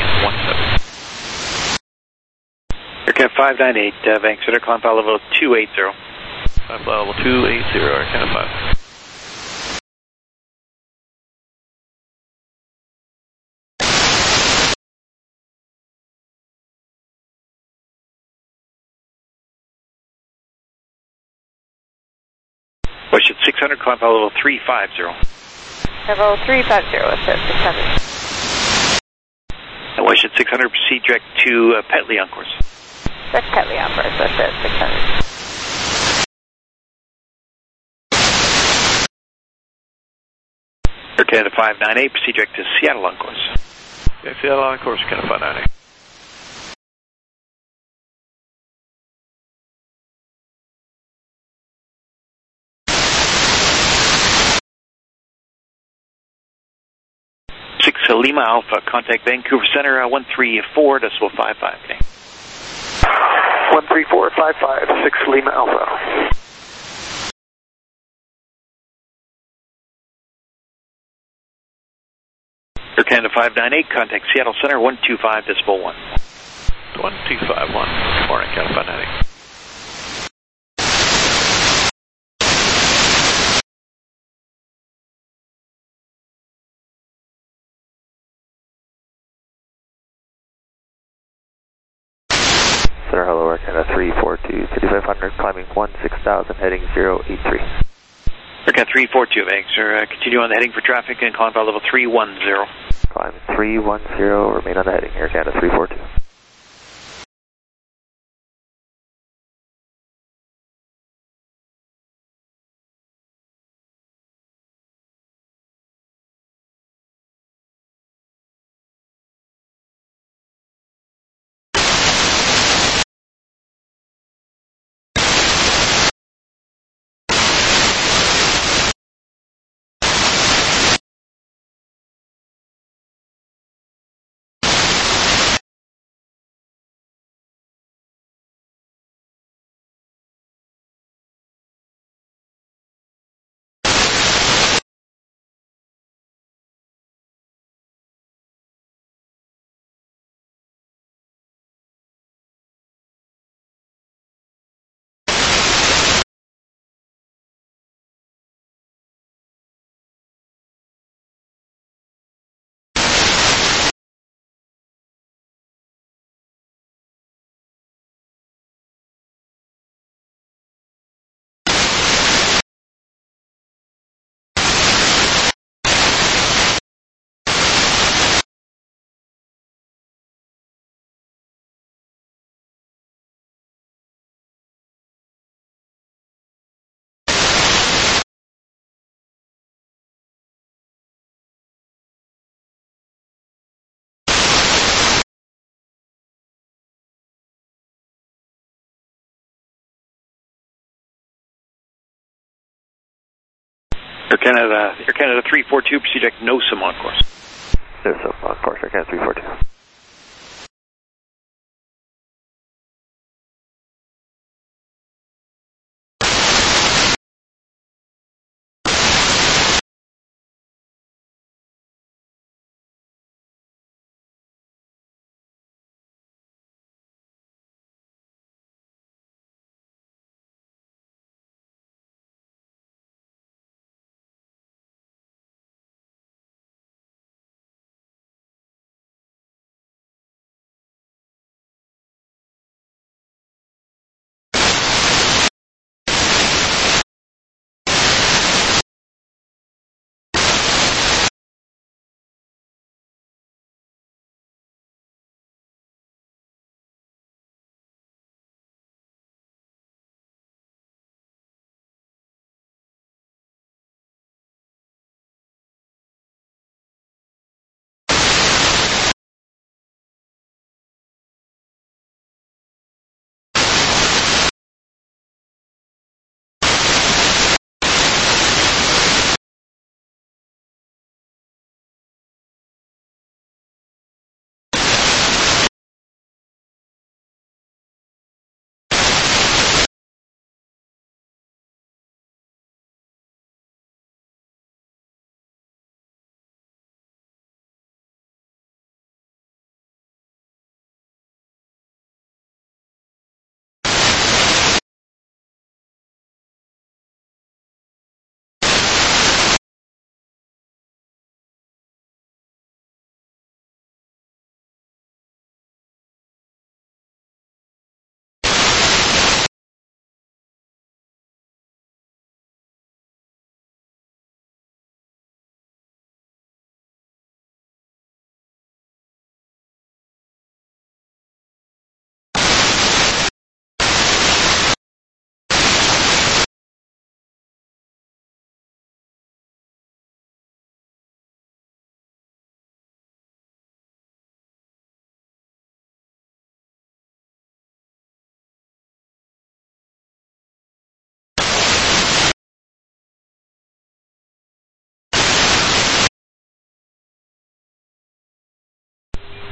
17. Air Canada 598, Vancouver Center, climb file level 280. Climb file level 280, Air Canada 5. Westjet 600, climb file level 350. Level 350, set 600. And Westjet 600, proceed direct to Petley on course. Direct Petley on course, set 600. Air Canada 598, proceed direct to Seattle on course. Okay, Seattle on course, Canada 598. Lima Alpha, contact Vancouver Center 134.55. Okay. 13455, 6 Lima Alpha. Air Canada 598, contact Seattle Center 125.1. 1251, good morning, Canada 598. Center, hello, Air Canada 342, 5500, climbing 16,000, heading 083. Air Canada 342, Vancouver, continue on the heading for traffic and climb file level 310. Climb 310, remain on the heading, Air Canada 342. Air Canada 342, proceed direct to Nosum on course. Nosum on course, Air Canada 342.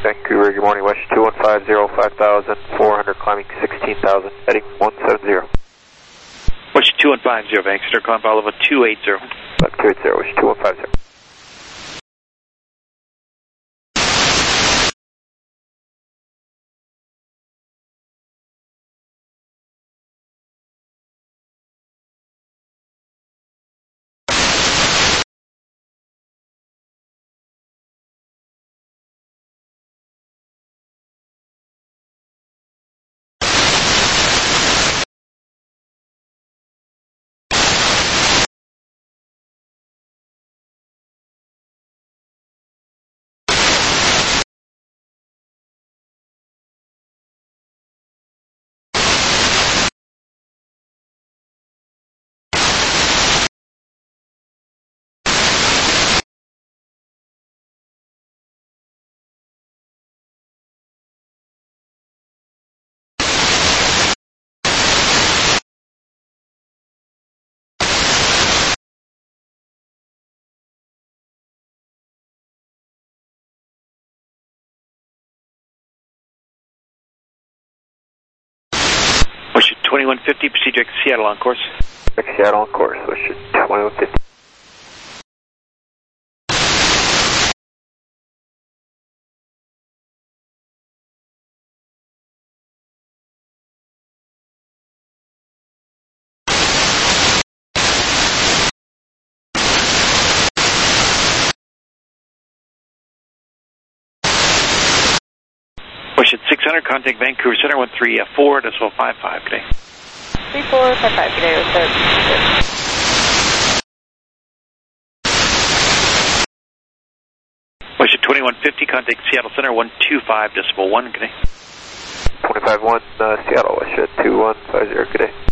Vancouver, good morning, West 2150, 5,400, climbing 16,000, heading 170. West 2150, Vancouver, climb level 280. 280, West 2150. West 2150, proceed direct to Seattle on course. Seattle on course, West 2150. West 600, contact Vancouver Center, 134.55, good day. 3455, good day, good. West 2150, contact Seattle Center, 125.1, good day. 251, Seattle, West 2150, good day.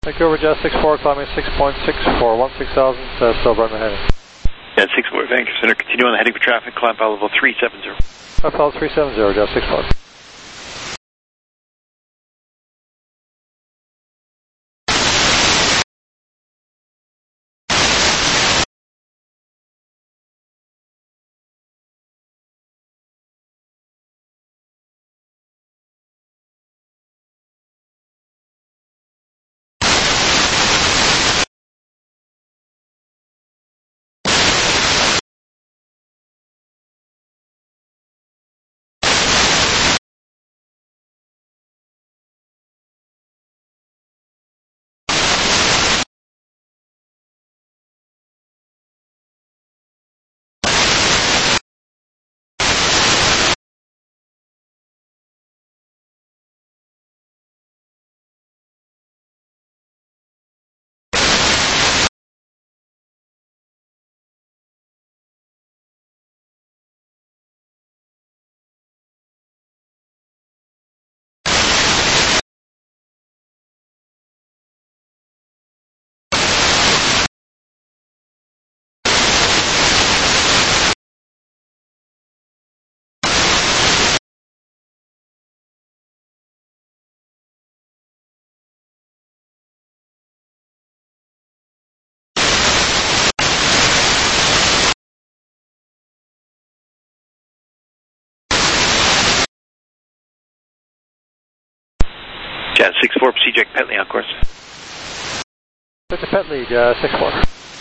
Vancouver Jet 64, climbing 6.64, 16,000, still burn the heading. Jet 64, Vancouver Center, continue on the heading for traffic, climb file level 370. Climb file 370, Jet 64. Jet 64, CJ Petley on course. Mr. Petley, Jet 64.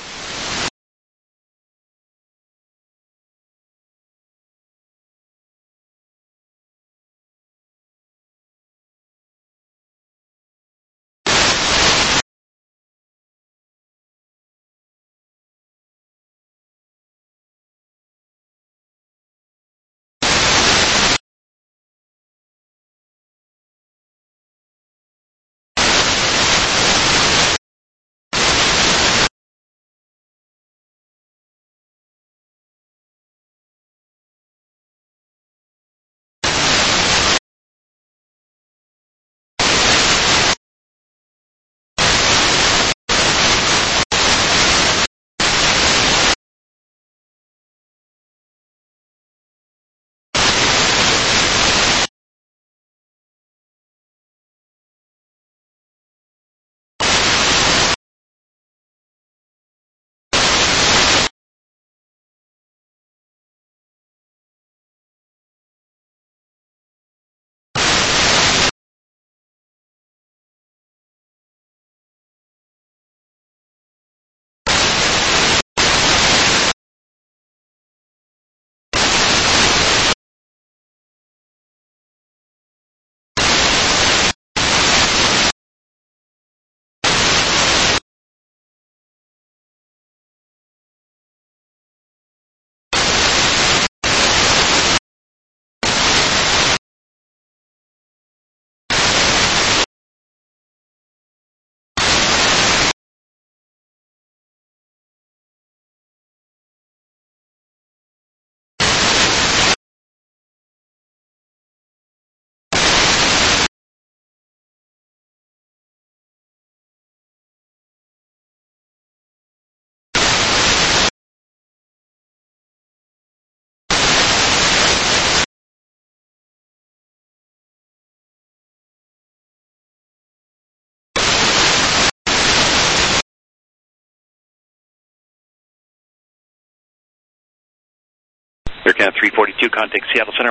Aircan 342, contact Seattle Center,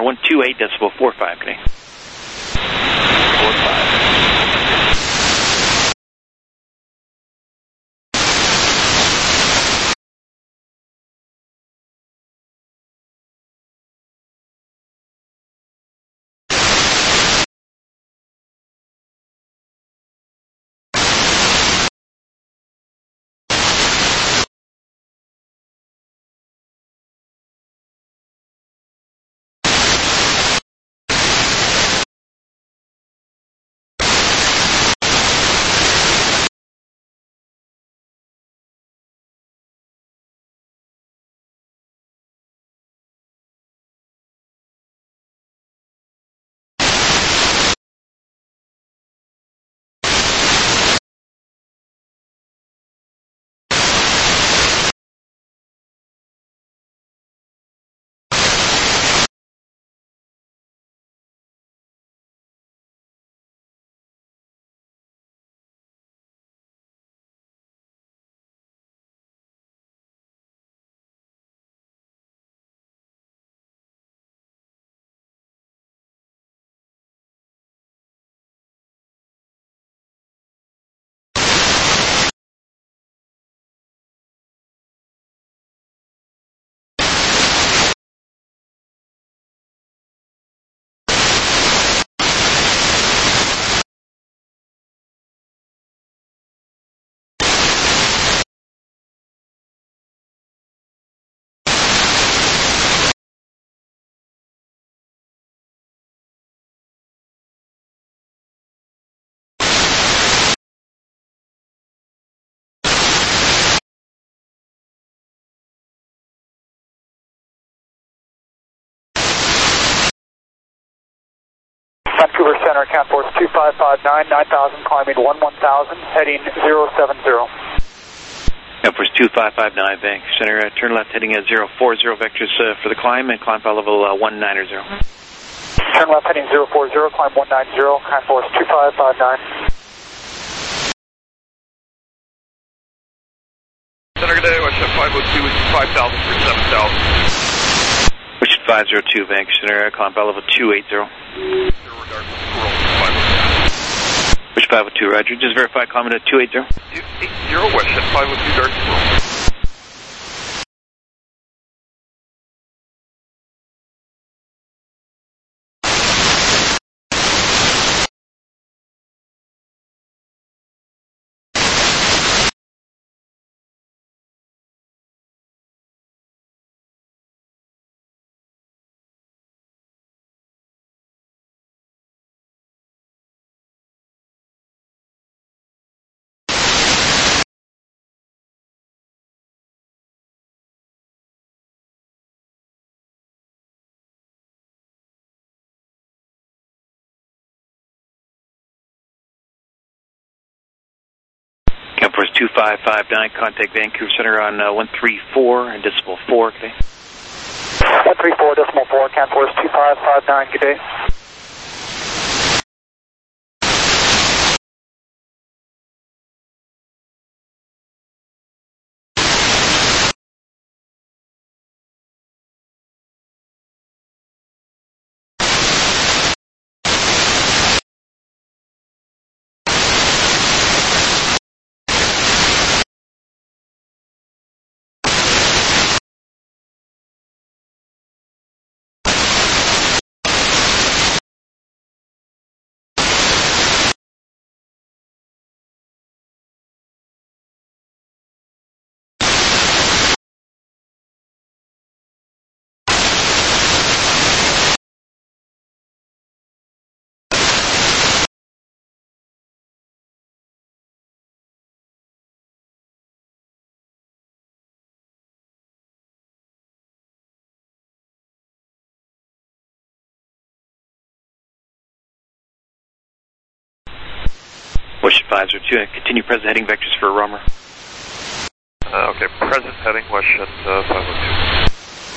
128.45, good day. 45. Vancouver Center, Count Force 2559, 9000, climbing 11000, heading 070. Count Force 2559, Vancouver Center, turn left heading at 040 vectors for the climb, and climb file level 190. Turn left heading 040, climb 190, Count Force 2559. Center, good day, Westjet 502 with 5,000 for 7,000. Westjet 502, Vancouver Center, climb file level 280. Westjet 502, roger. Just verify comment at 280. 280, Westjet 502, dark squirrel. Count Force 2559, contact Vancouver Center on 134 and decimal 4, okay? 134 decimal 4, Count Force 2559, good day. Westjet 502, continue present heading vectors for Romer. Okay, present heading, Westjet 502.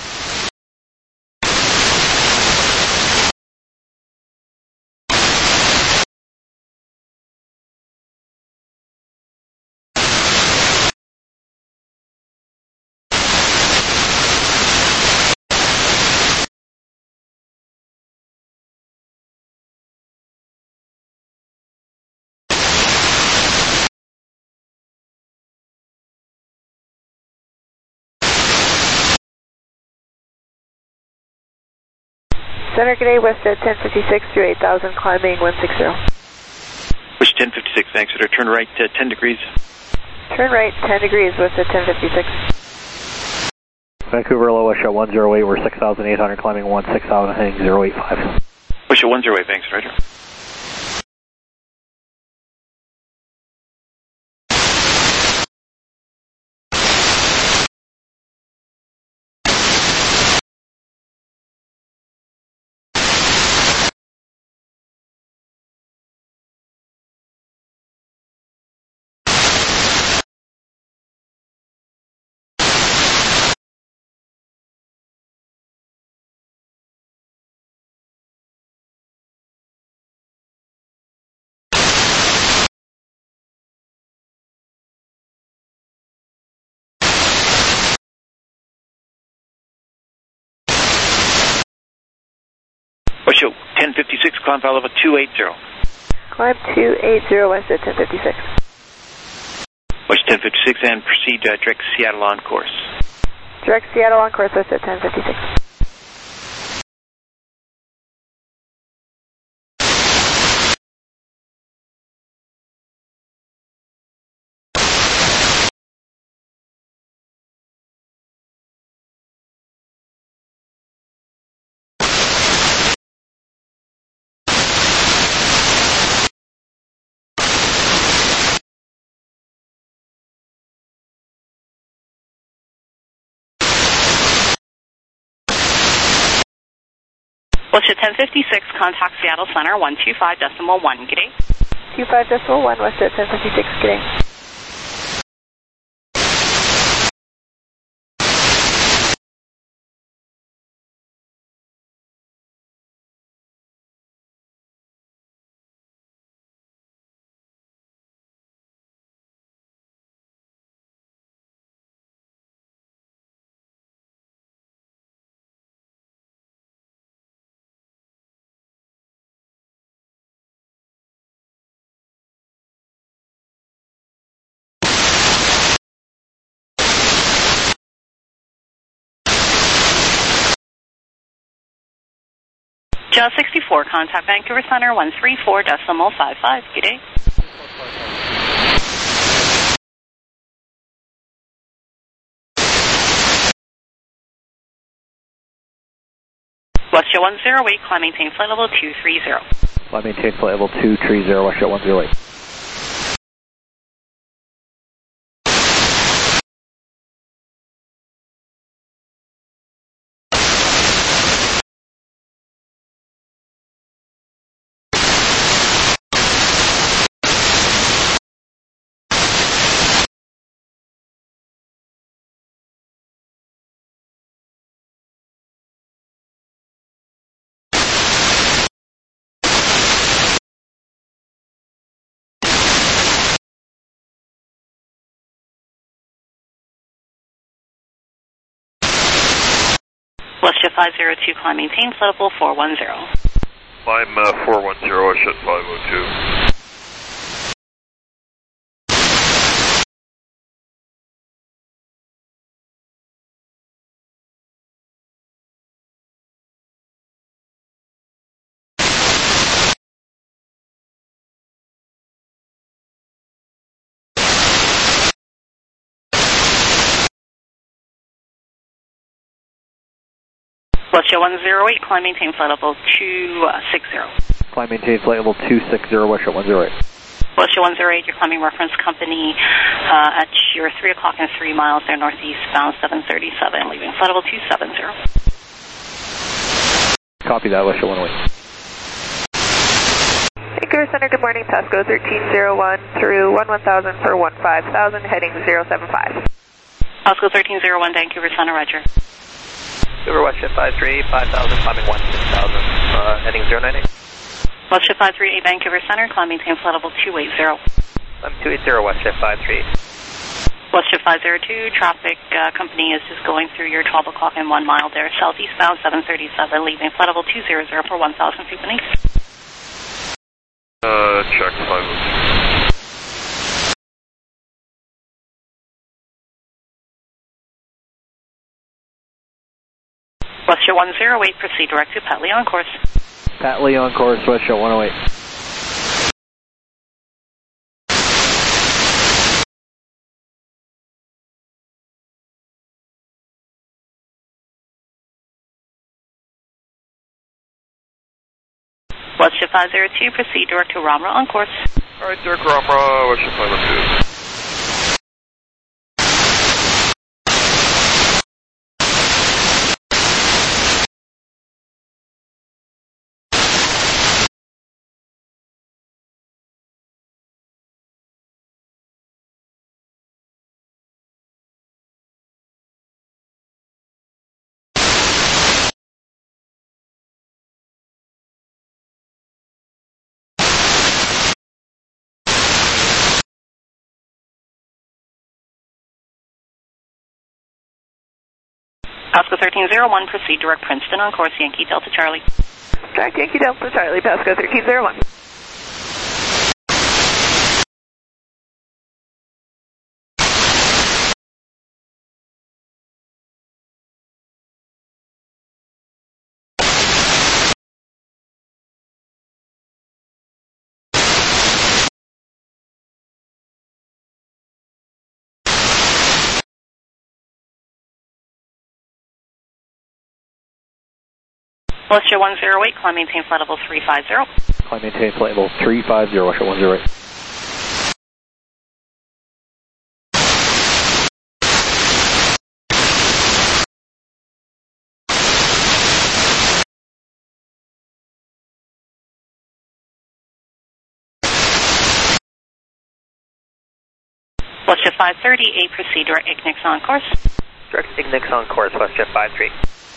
Center, good day, Westjet 1056 through 8000, climbing 160. Westjet 1056, thanks, sir. Turn right 10 degrees. Turn right 10 degrees, Westjet 1056. Vancouver, low Westjet 108, we're 6,800, climbing 16000, heading 085. Westjet 108, thanks, roger. Westjet 1056, climb file level 280. Climb 280, Westjet 1056. Westjet 1056 and proceed direct Seattle on course. Direct Seattle on course, Westjet 1056. WestJet 1056, contact Seattle Center 125.1. Good day. 25.1, WestJet 1056, good day. JAWS 64, contact Vancouver Center 134.55. Good day. WestJet 108, climb maintain flight level 230. Climb maintain flight level 230, WestJet 108. WestJet 502, climb maintain flight level 410. Climb 410, WestJet 502. WestJet 108, climb maintain flight level 260. Climb maintain flight level 260, WestJet 108. WestJet 108, your climbing reference company at your 3 o'clock and 3 miles there northeast bound 737, leaving flight level 270. Copy that, WestJet 108. Vancouver Center, good morning, Pasco 1301 through 11000 for 15,000, heading 075. Pasco 1301, Vancouver Center, roger. Vancouver WestJet 538, 5,000, climbing 16,000, heading 098. WestJet 538, Vancouver Center, climb maintain flight level 280. I'm 280, WestJet 538. WestJet 502, traffic company is just going through your 12 o'clock and 1 mile there, southeastbound 737, leaving flight level 200 for 1,000 feet beneath. Check 502. WestJet 108, proceed direct to Pat Lee on course. Pat Lee on course, WestJet 108. WestJet 502, proceed direct to Ramra on course. Alright, direct Ramra, WestJet 502. Pasco 1301, proceed direct Princeton on course, Yankee Delta Charlie. Direct Yankee Delta Charlie, Pasco 1301. WestJet 108, climb maintain flight level 350. Climb maintain flight level 350, WestJet 108. WestJet 530, proceed direct Ignix on course. Direct Ignix on course, WestJet 53.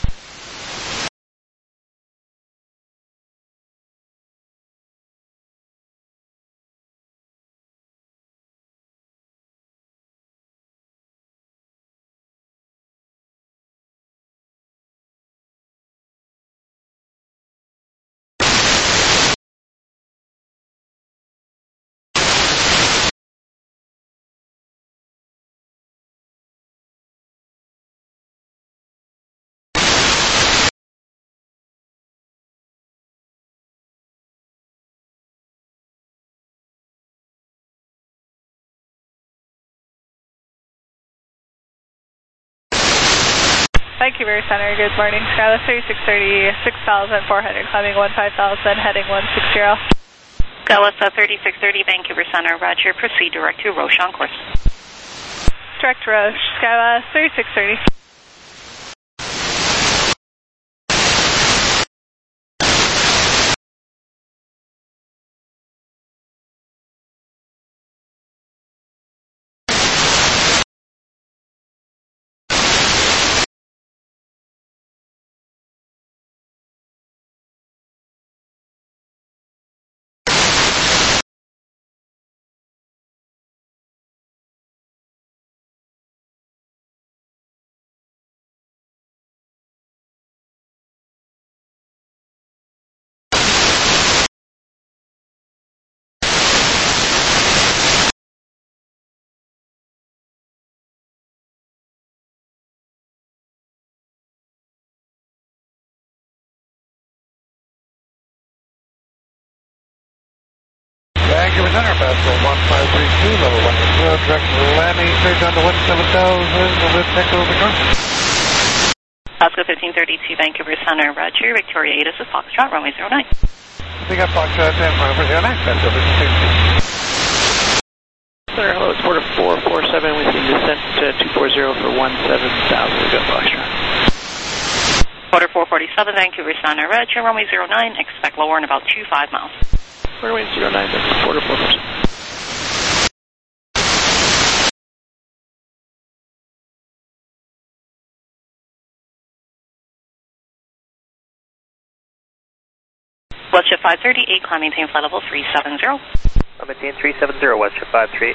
Vancouver Center, good morning. Skywest 3630, 6,400, climbing 15,000, heading 160. Skywest 3630, Vancouver Center, roger, proceed direct to Roche on course. Direct Roche, Skywest 3630. Vancouver Center, Pascal 1532, level 1, direct landing straight down to 17,000 with Echo Victor. Pascal 1532, Vancouver Center, roger, Victoria 8, this is Foxtrot, runway 09. We got Foxtrot 10, runway 09, Pascal 1532. Center, hello, it's Porter 447 with you, descent to 240 for 17,000, we got Foxtrot. Porter 447, Vancouver Center, roger, runway 09, expect lower in about 25 miles. Runway 09, Porter 447. WestJet 538, climb maintain flight level 370. I'll maintain 370, WestJet 538.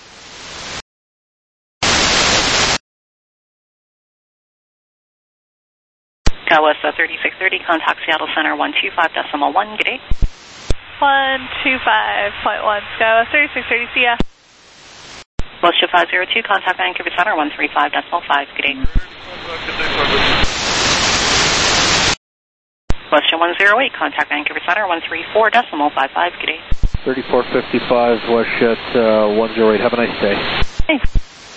Skywest 3630, contact Seattle Center 125.1, good day. 125.1, Skywest 3630, see ya. WestJet 502, contact Vancouver Center 135.5, good day. WestJet 108, contact Vancouver Center 134.55, good day. 3455, WestJet 108, have a nice day. Thanks.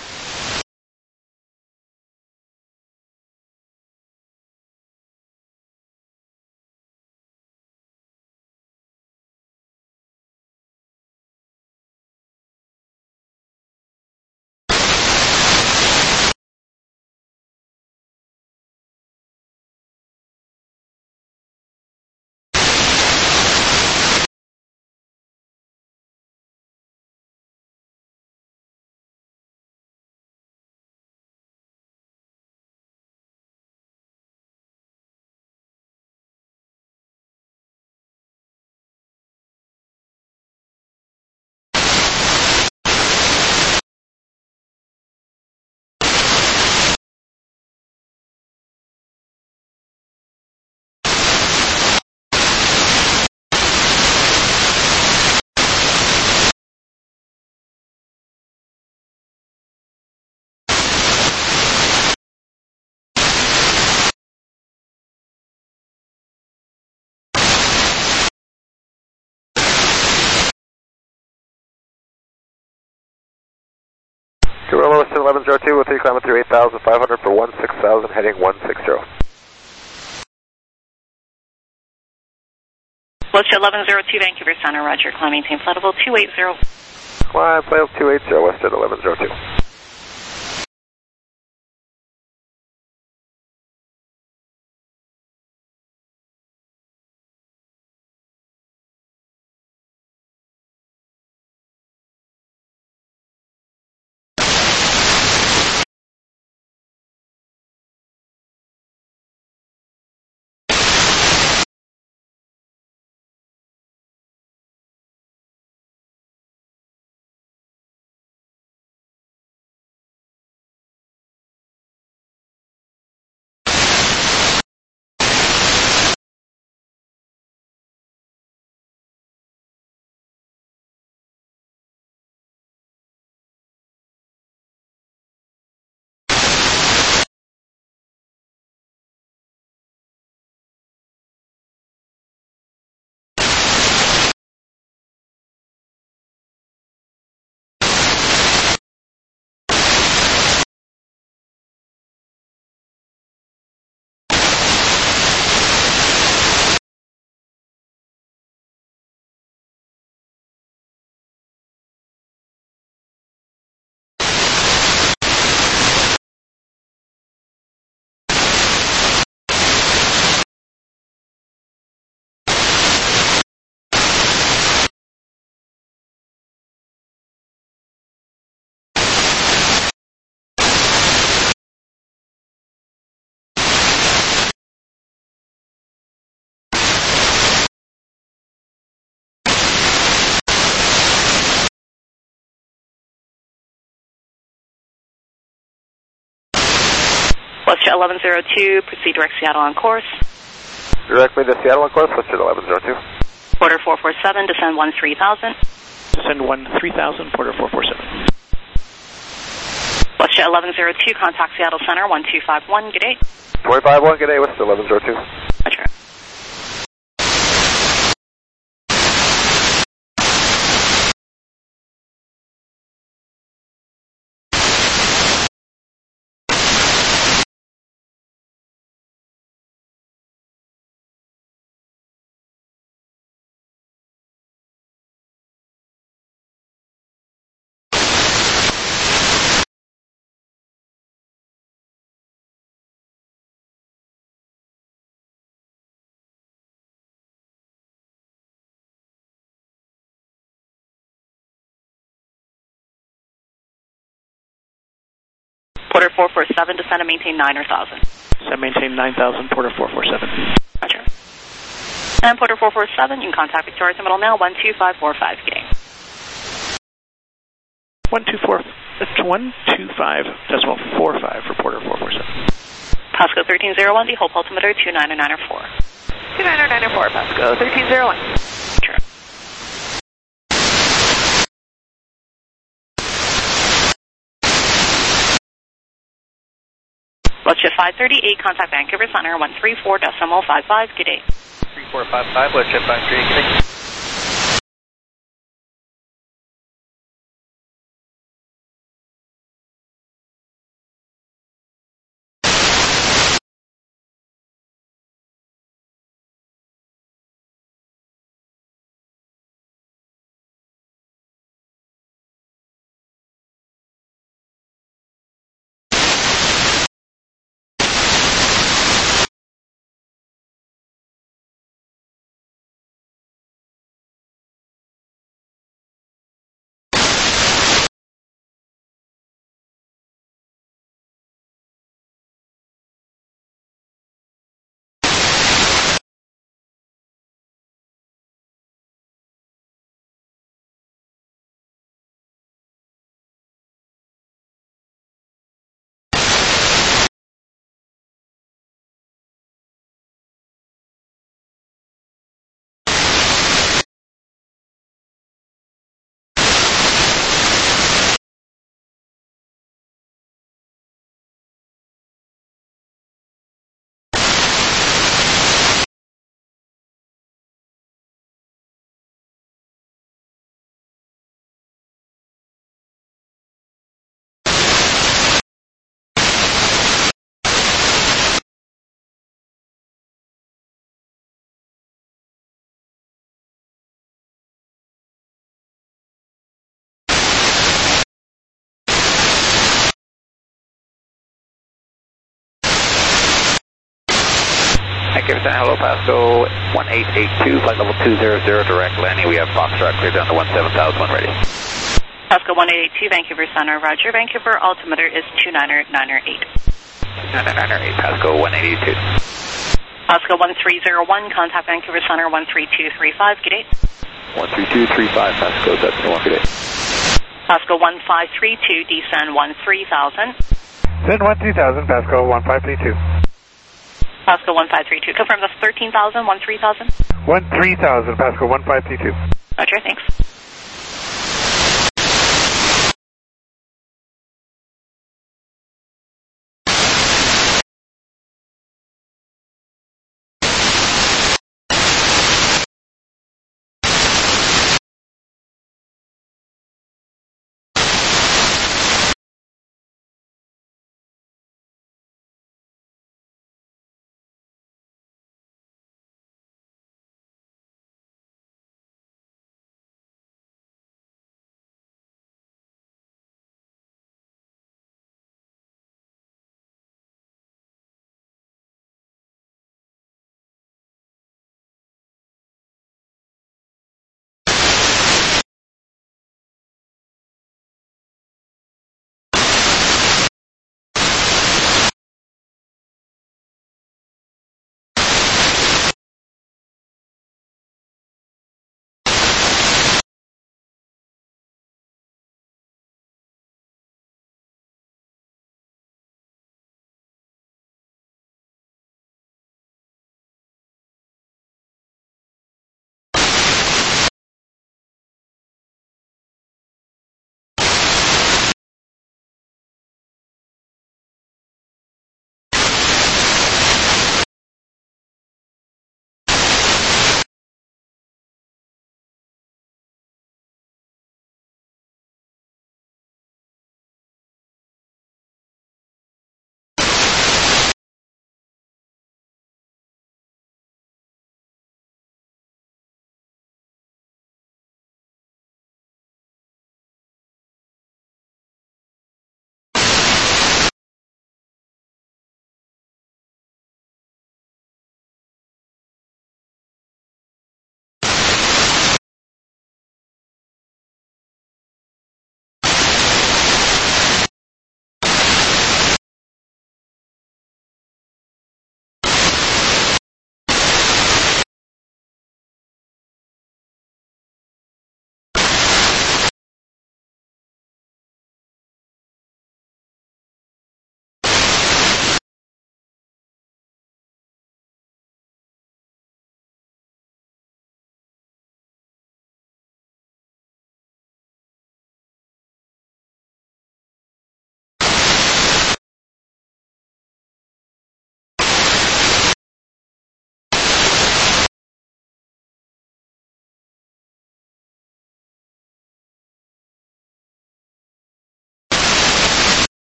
Gorilla Western 1102 with 3 climbing through 8,500 for 16,000, heading 160. WestJet 1102, Vancouver Center, roger, climb maintain flight level 280. Climb flight level 280, Western 1102. WestJet 1102, proceed direct Seattle on course. Directly to Seattle on course, WestJet 1102. Porter 447, descend 13,000. Descend 13,000, Porter 447. WestJet 1102, contact Seattle Center 1251, good day. 251, good day, WestJet 1102. Roger. Porter 447, descend and maintain 9 or 1,000. Descend, maintain 9,000, Porter 447. Roger. And Porter 447, you can contact Victoria Terminal now, 12545, good day. 125.45 for Porter 447. Pasco 1301, the Hope altimeter 29904. 29904, Pasco 1301. Sure. WestJet 538, contact Vancouver Center 134.55, good day. 3455, WestJet 538, good day. Vancouver Center, hello, Pasco 1882, flight level 200, direct landing. We have Foxtrot cleared down to 17,000 when ready. Pasco 1882, Vancouver Center, roger. Vancouver altimeter is 29908. 29908, Pasco 182. Pasco 1301, contact Vancouver Center 13235, good day. 13235, Pasco, that's the one, good day. Pasco 1532, descend 13,000. Send 13,000, Pasco 1532. Pasco 1532, confirm that's 13,000, 13,000? 13,000, Pasco 1532. Roger, thanks.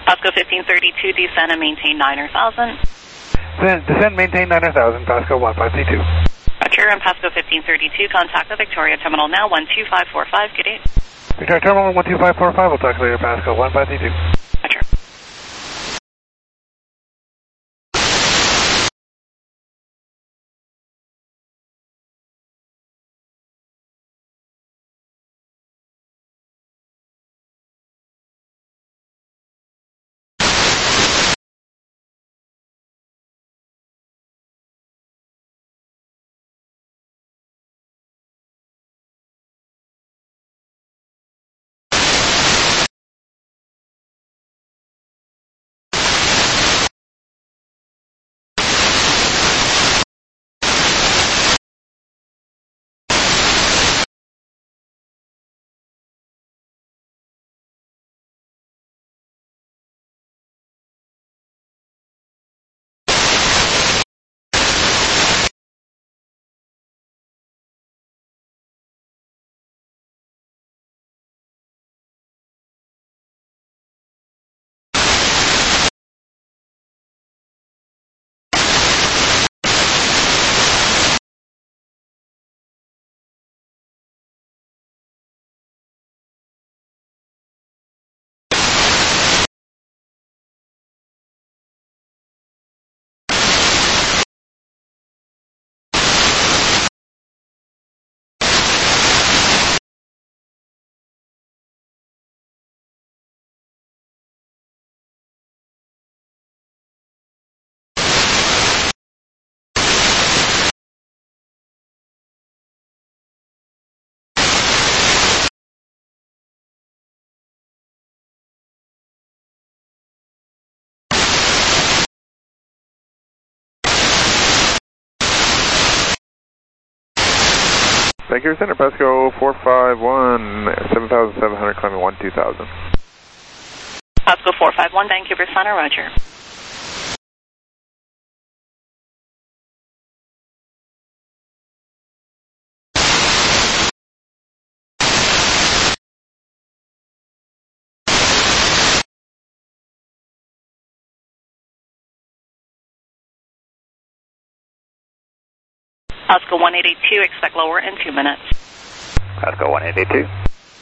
Pasco 1532, descend and maintain 9,000. Descend, maintain 9,000, Pasco 1532. Roger, and Pasco 1532, contact the Victoria Terminal now, 12545, good day. Victoria Terminal 12545, we'll talk later, Pasco 1532. Roger. Vancouver Center, Pasco 451, 7,700, climbing 12,000. Pasco 451, Vancouver Center, roger. Pasco 1882, expect lower in 2 minutes. Pasco 1882.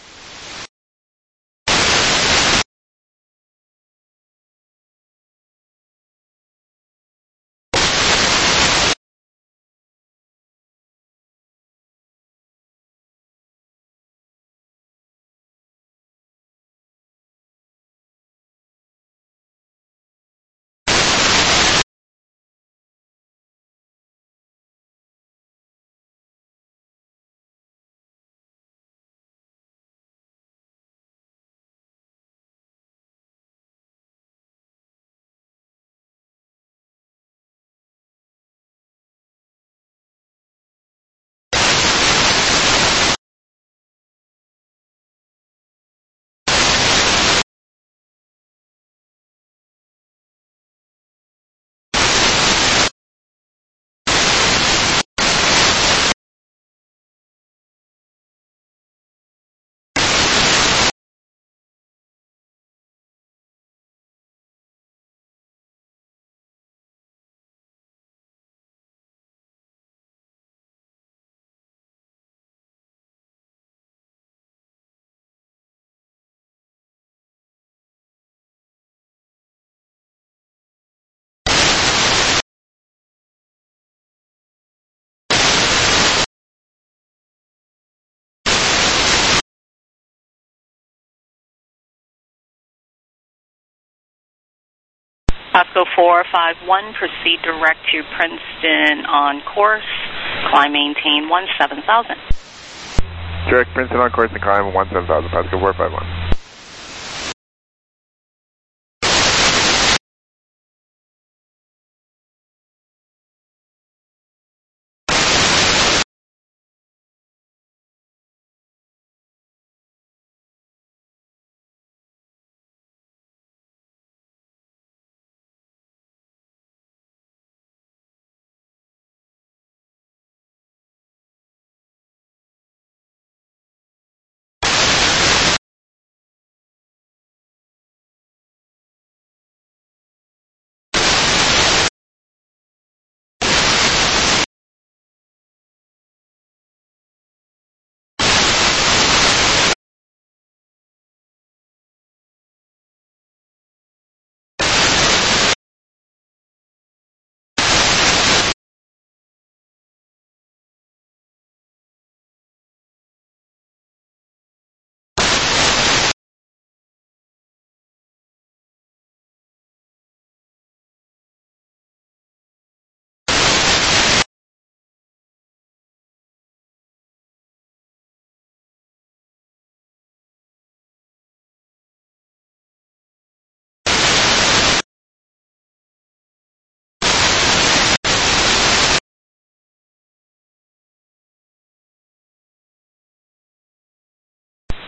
Pasco 451, proceed direct to Princeton on course, climb maintain 17,000. Direct Princeton on course and climb 17,000, Pasco 451.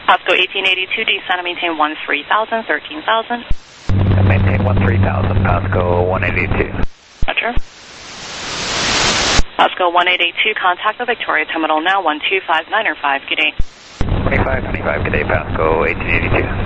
Pasco 1882, descend and maintain 13,000, 13,000. Maintain 13,000, Pasco 1882. Roger. Pasco 1882, contact the Victoria Terminal now, 125905, good day. 2525, good day, Pasco 1882.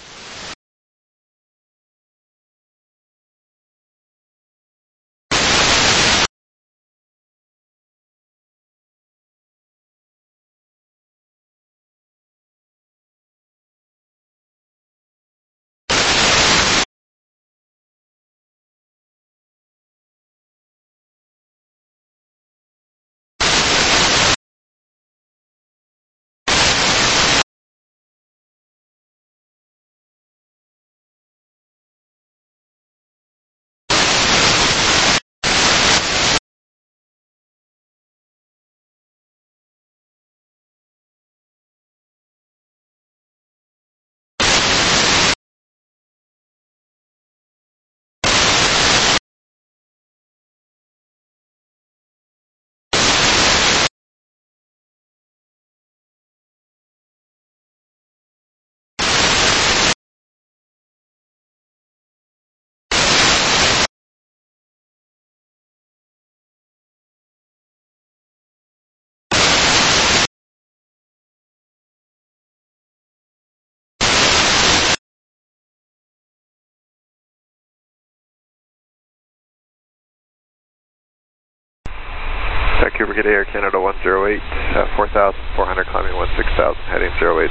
Vancouver, good day, Air Canada 108, 4,400, climbing 16,000, heading 080.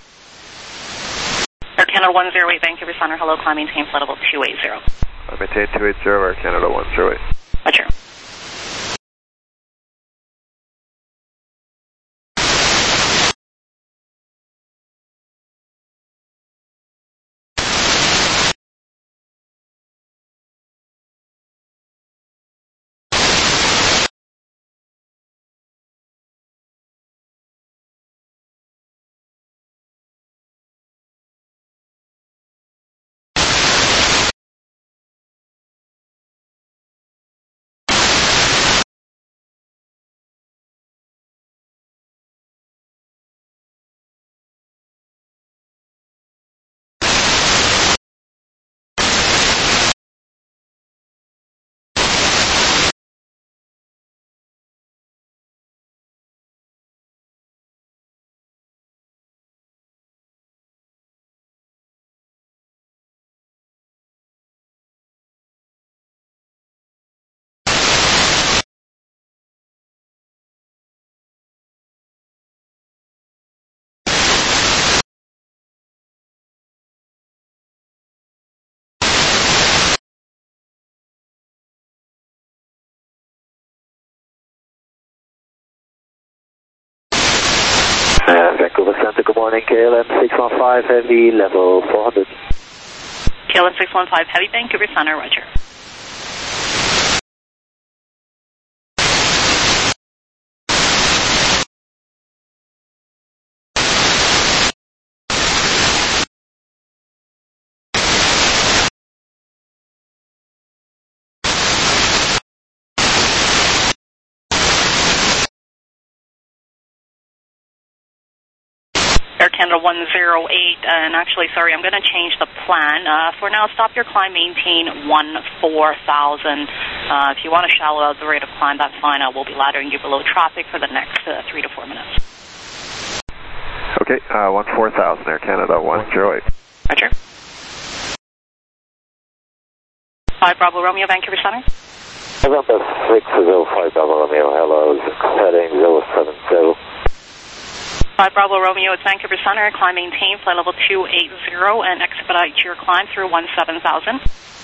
Air Canada 108, Vancouver Center, hello, climb, maintain flight level 280. Maintain 280, Air Canada 108. Roger. Vancouver Center, good morning, KLM 615, heavy, level 400. KLM 615, heavy, Vancouver Center, roger. Air Canada 108, and actually, sorry, I'm going to change the plan. For now, stop your climb, maintain 14,000. If you want to shallow out the rate of climb, that's fine. We'll be laddering you below traffic for the next 3 to 4 minutes. Okay, 14,000, Air Canada 108. Roger. 5 Bravo Romeo, Vancouver Center. November 605 Bravo Romeo, hello, heading 070. 5 Bravo Romeo, it's Vancouver Center, climb, maintain, flight level 280, and expedite your climb through 17,000.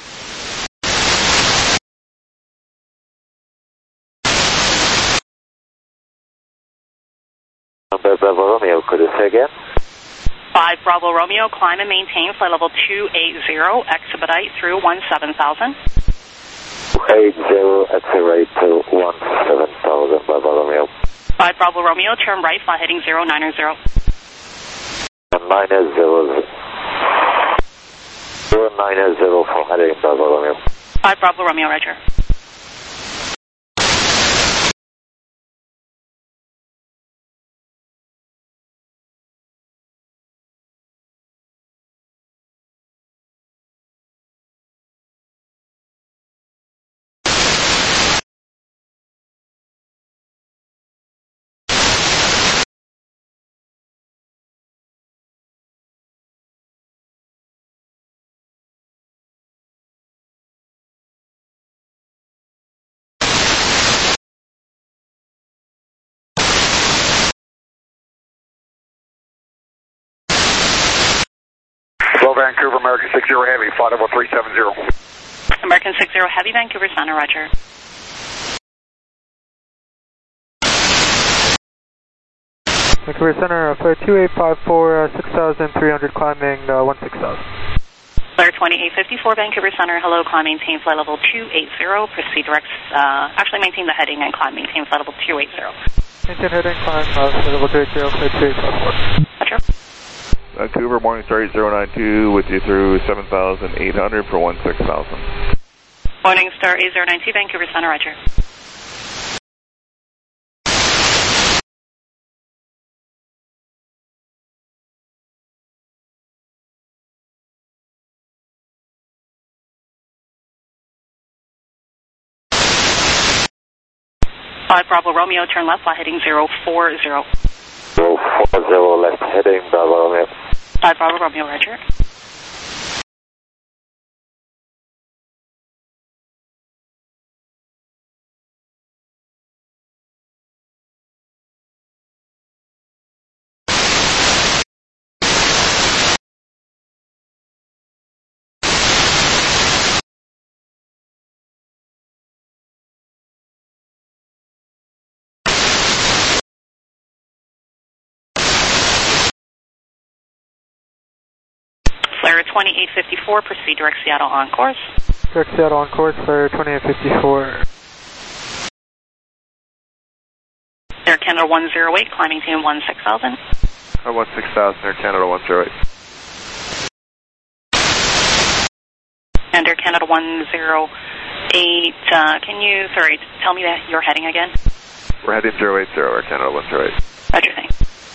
Bravo Romeo, could you say again? 5 Bravo Romeo, climb and maintain, flight level 280, expedite through 17,000. 80, accelerate to 17,000, Bravo Romeo. 5 Bravo Romeo, turn right, fly heading 090. 090, for heading Bravo Romeo. 5 Bravo Romeo, roger. Hello, Vancouver, American 60 Heavy, flight level 370. American 60 Heavy, Vancouver Center, roger. Vancouver Center, flight 2854, 6,300, climbing 16,000. Flare 2854, Vancouver Center, hello, climb, maintain flight level 280, proceed direct, actually maintain the heading and climb, maintain flight level 280. Maintain heading, climb, flight level 280, flight 2854. Roger. Vancouver, Morningstar 8092 with you through 7,800 for 16,000. Morningstar 8092, Vancouver Center, roger. Bravo Romeo, turn left, fly heading 040. 040, left heading, Bravo Romeo. 5 Bravo Romeo, roger. Flare 2854, proceed direct Seattle on course. Direct Seattle on course, flare 2854. Air Canada 108, climbing team 16,000. 16,000, Air Canada 108. And Air Canada 108, can you, sorry, tell me that your heading again? We're heading 080, Air Canada 108. Roger, thanks.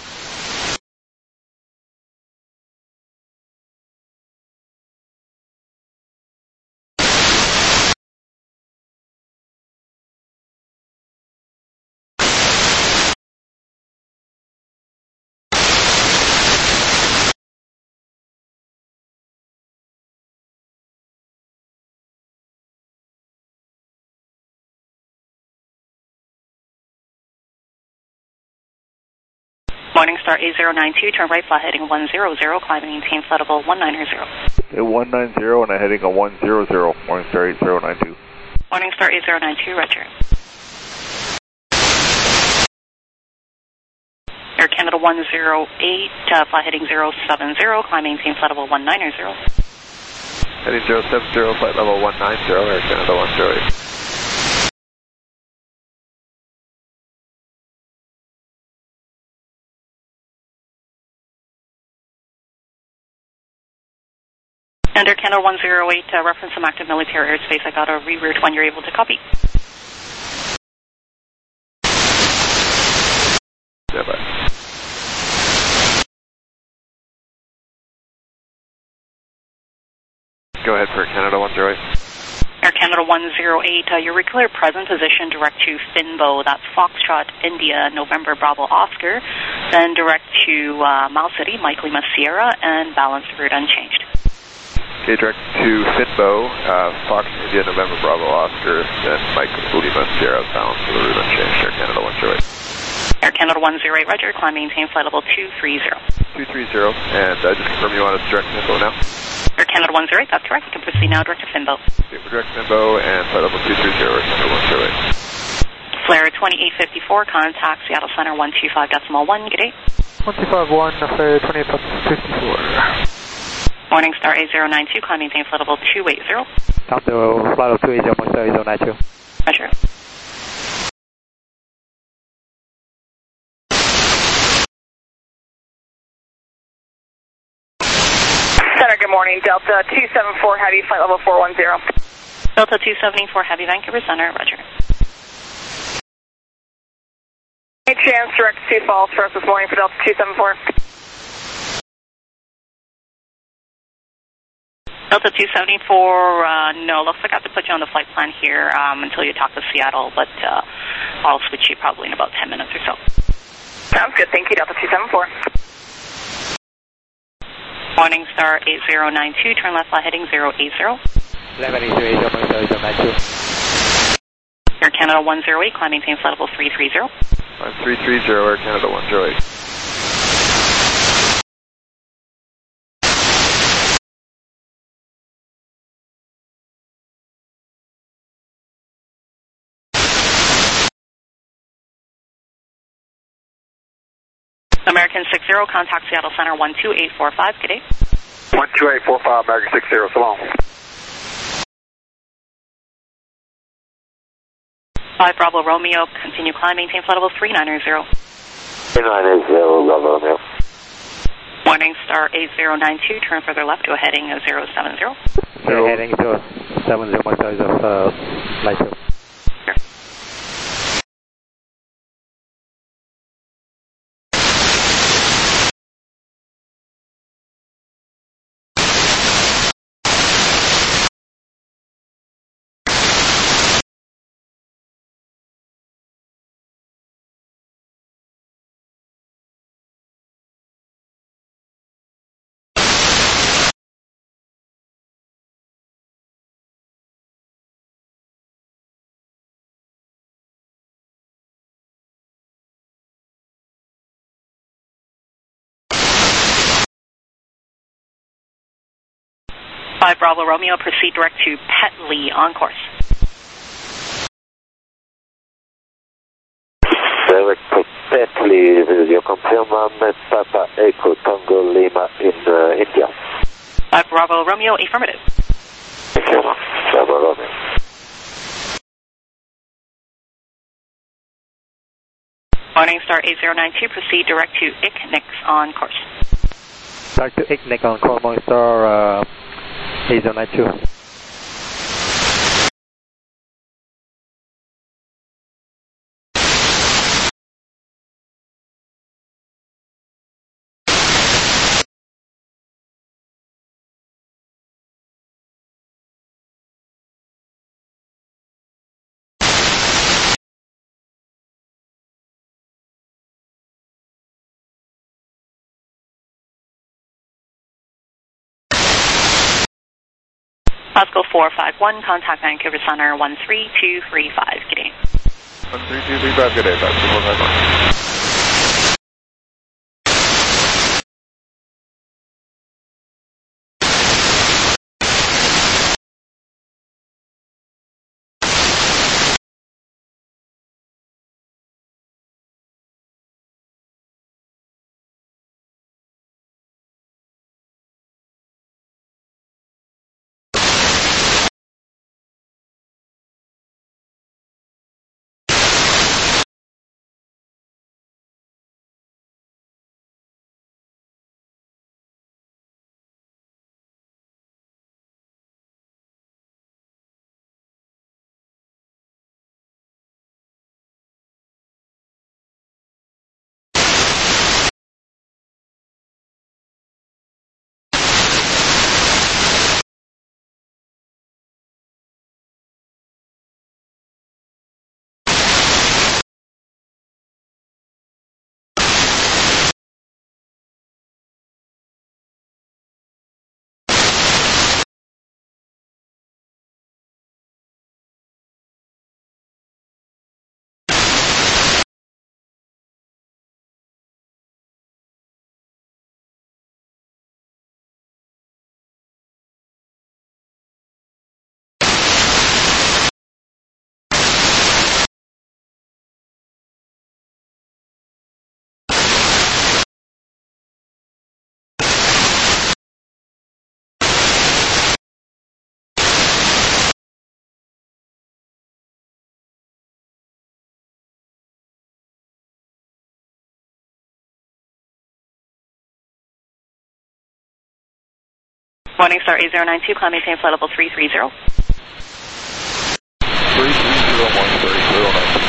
Morningstar 8092, turn right, fly heading 100, climbing maintain flight level 190. 190 and a heading of 100, Morningstar 8092. Morningstar 8092, roger. Air Canada 108, fly heading 070, climb maintain flight level 190. Heading 070, flight level 190, Air Canada 108. And Air Canada 108, reference some active military airspace. I got a reroute when you're able to copy. Stand by. Go ahead for Canada 108. Air Canada 108, your declared present position direct to Finbo, that's Foxtrot, India, November Bravo Oscar, then direct to Mile City, Mike Lima Sierra, and balance route unchanged. Okay, direct to Finbo, Fox, India, November Bravo Oscar, then Mike Lima Sierra, balance for the route unchanged, Air Canada 108. Air Canada 108, roger, climb maintain flight level 230. 230, and just confirm you want us direct to Finbo now? Air Canada 108, that's correct. You can proceed now direct to Finbo. Okay, we're direct to Finbo and flight level 230, Air Canada 108. Flare 2854, contact Seattle Center 125.1, good day. 125.1, flare 2854. Morningstar 8092, climb maintain flight level 280. Come to flight level 280, Morningstar 8092. Roger. Center, good morning. Delta 274 Heavy, flight level 410. Delta 274 Heavy, Vancouver Center, roger. Any chance direct to Sioux Falls for us this morning for Delta 274? Delta 274, no, looks like I have to put you on the flight plan here until you talk to Seattle, but I'll switch you probably in about 10 minutes or so. Sounds good. Thank you, Delta 274. Morningstar 8092, turn left, fly heading 080. 1180, Morningstar 8092. Air Canada 108, climb maintain flight level 330. I'm 330, Air Canada 108. American 60, contact Seattle Center 12845. Good day. 12845, American 60, so long. 5 Bravo Romeo, continue climb, maintain flight level 3980. 3980, Bravo Romeo. Morning Star 8092, turn further left to a heading of 070. Heading 070, my size of light 2. 5 Bravo Romeo, proceed direct to Petley on course. Direct to Petley, will you confirm Papa Echo Tango Lima in India? 5 Bravo Romeo, affirmative. Thank you, Bravo Romeo. Morning Star 8092, proceed direct to ICNIX on course. Direct to ICNIX on course, Morning Star 8092. Pascal 451, contact Vancouver Center 13235. Good day. 13235, good day, Pascal 451. Morning Star 8092, climb maintain flight level 330. 330, 130,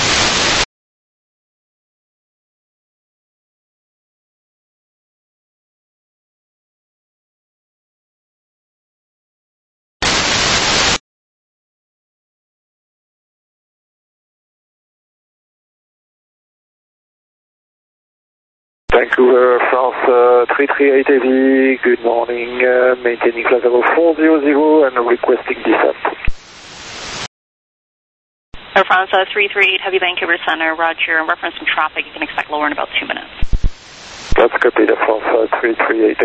Vancouver, France 338 heavy, good morning, maintaining flight level 400 and requesting descent. Air France 338 Heavy Vancouver Center, roger, in reference to traffic, you can expect lower in about 2 minutes. That's copy, the France 338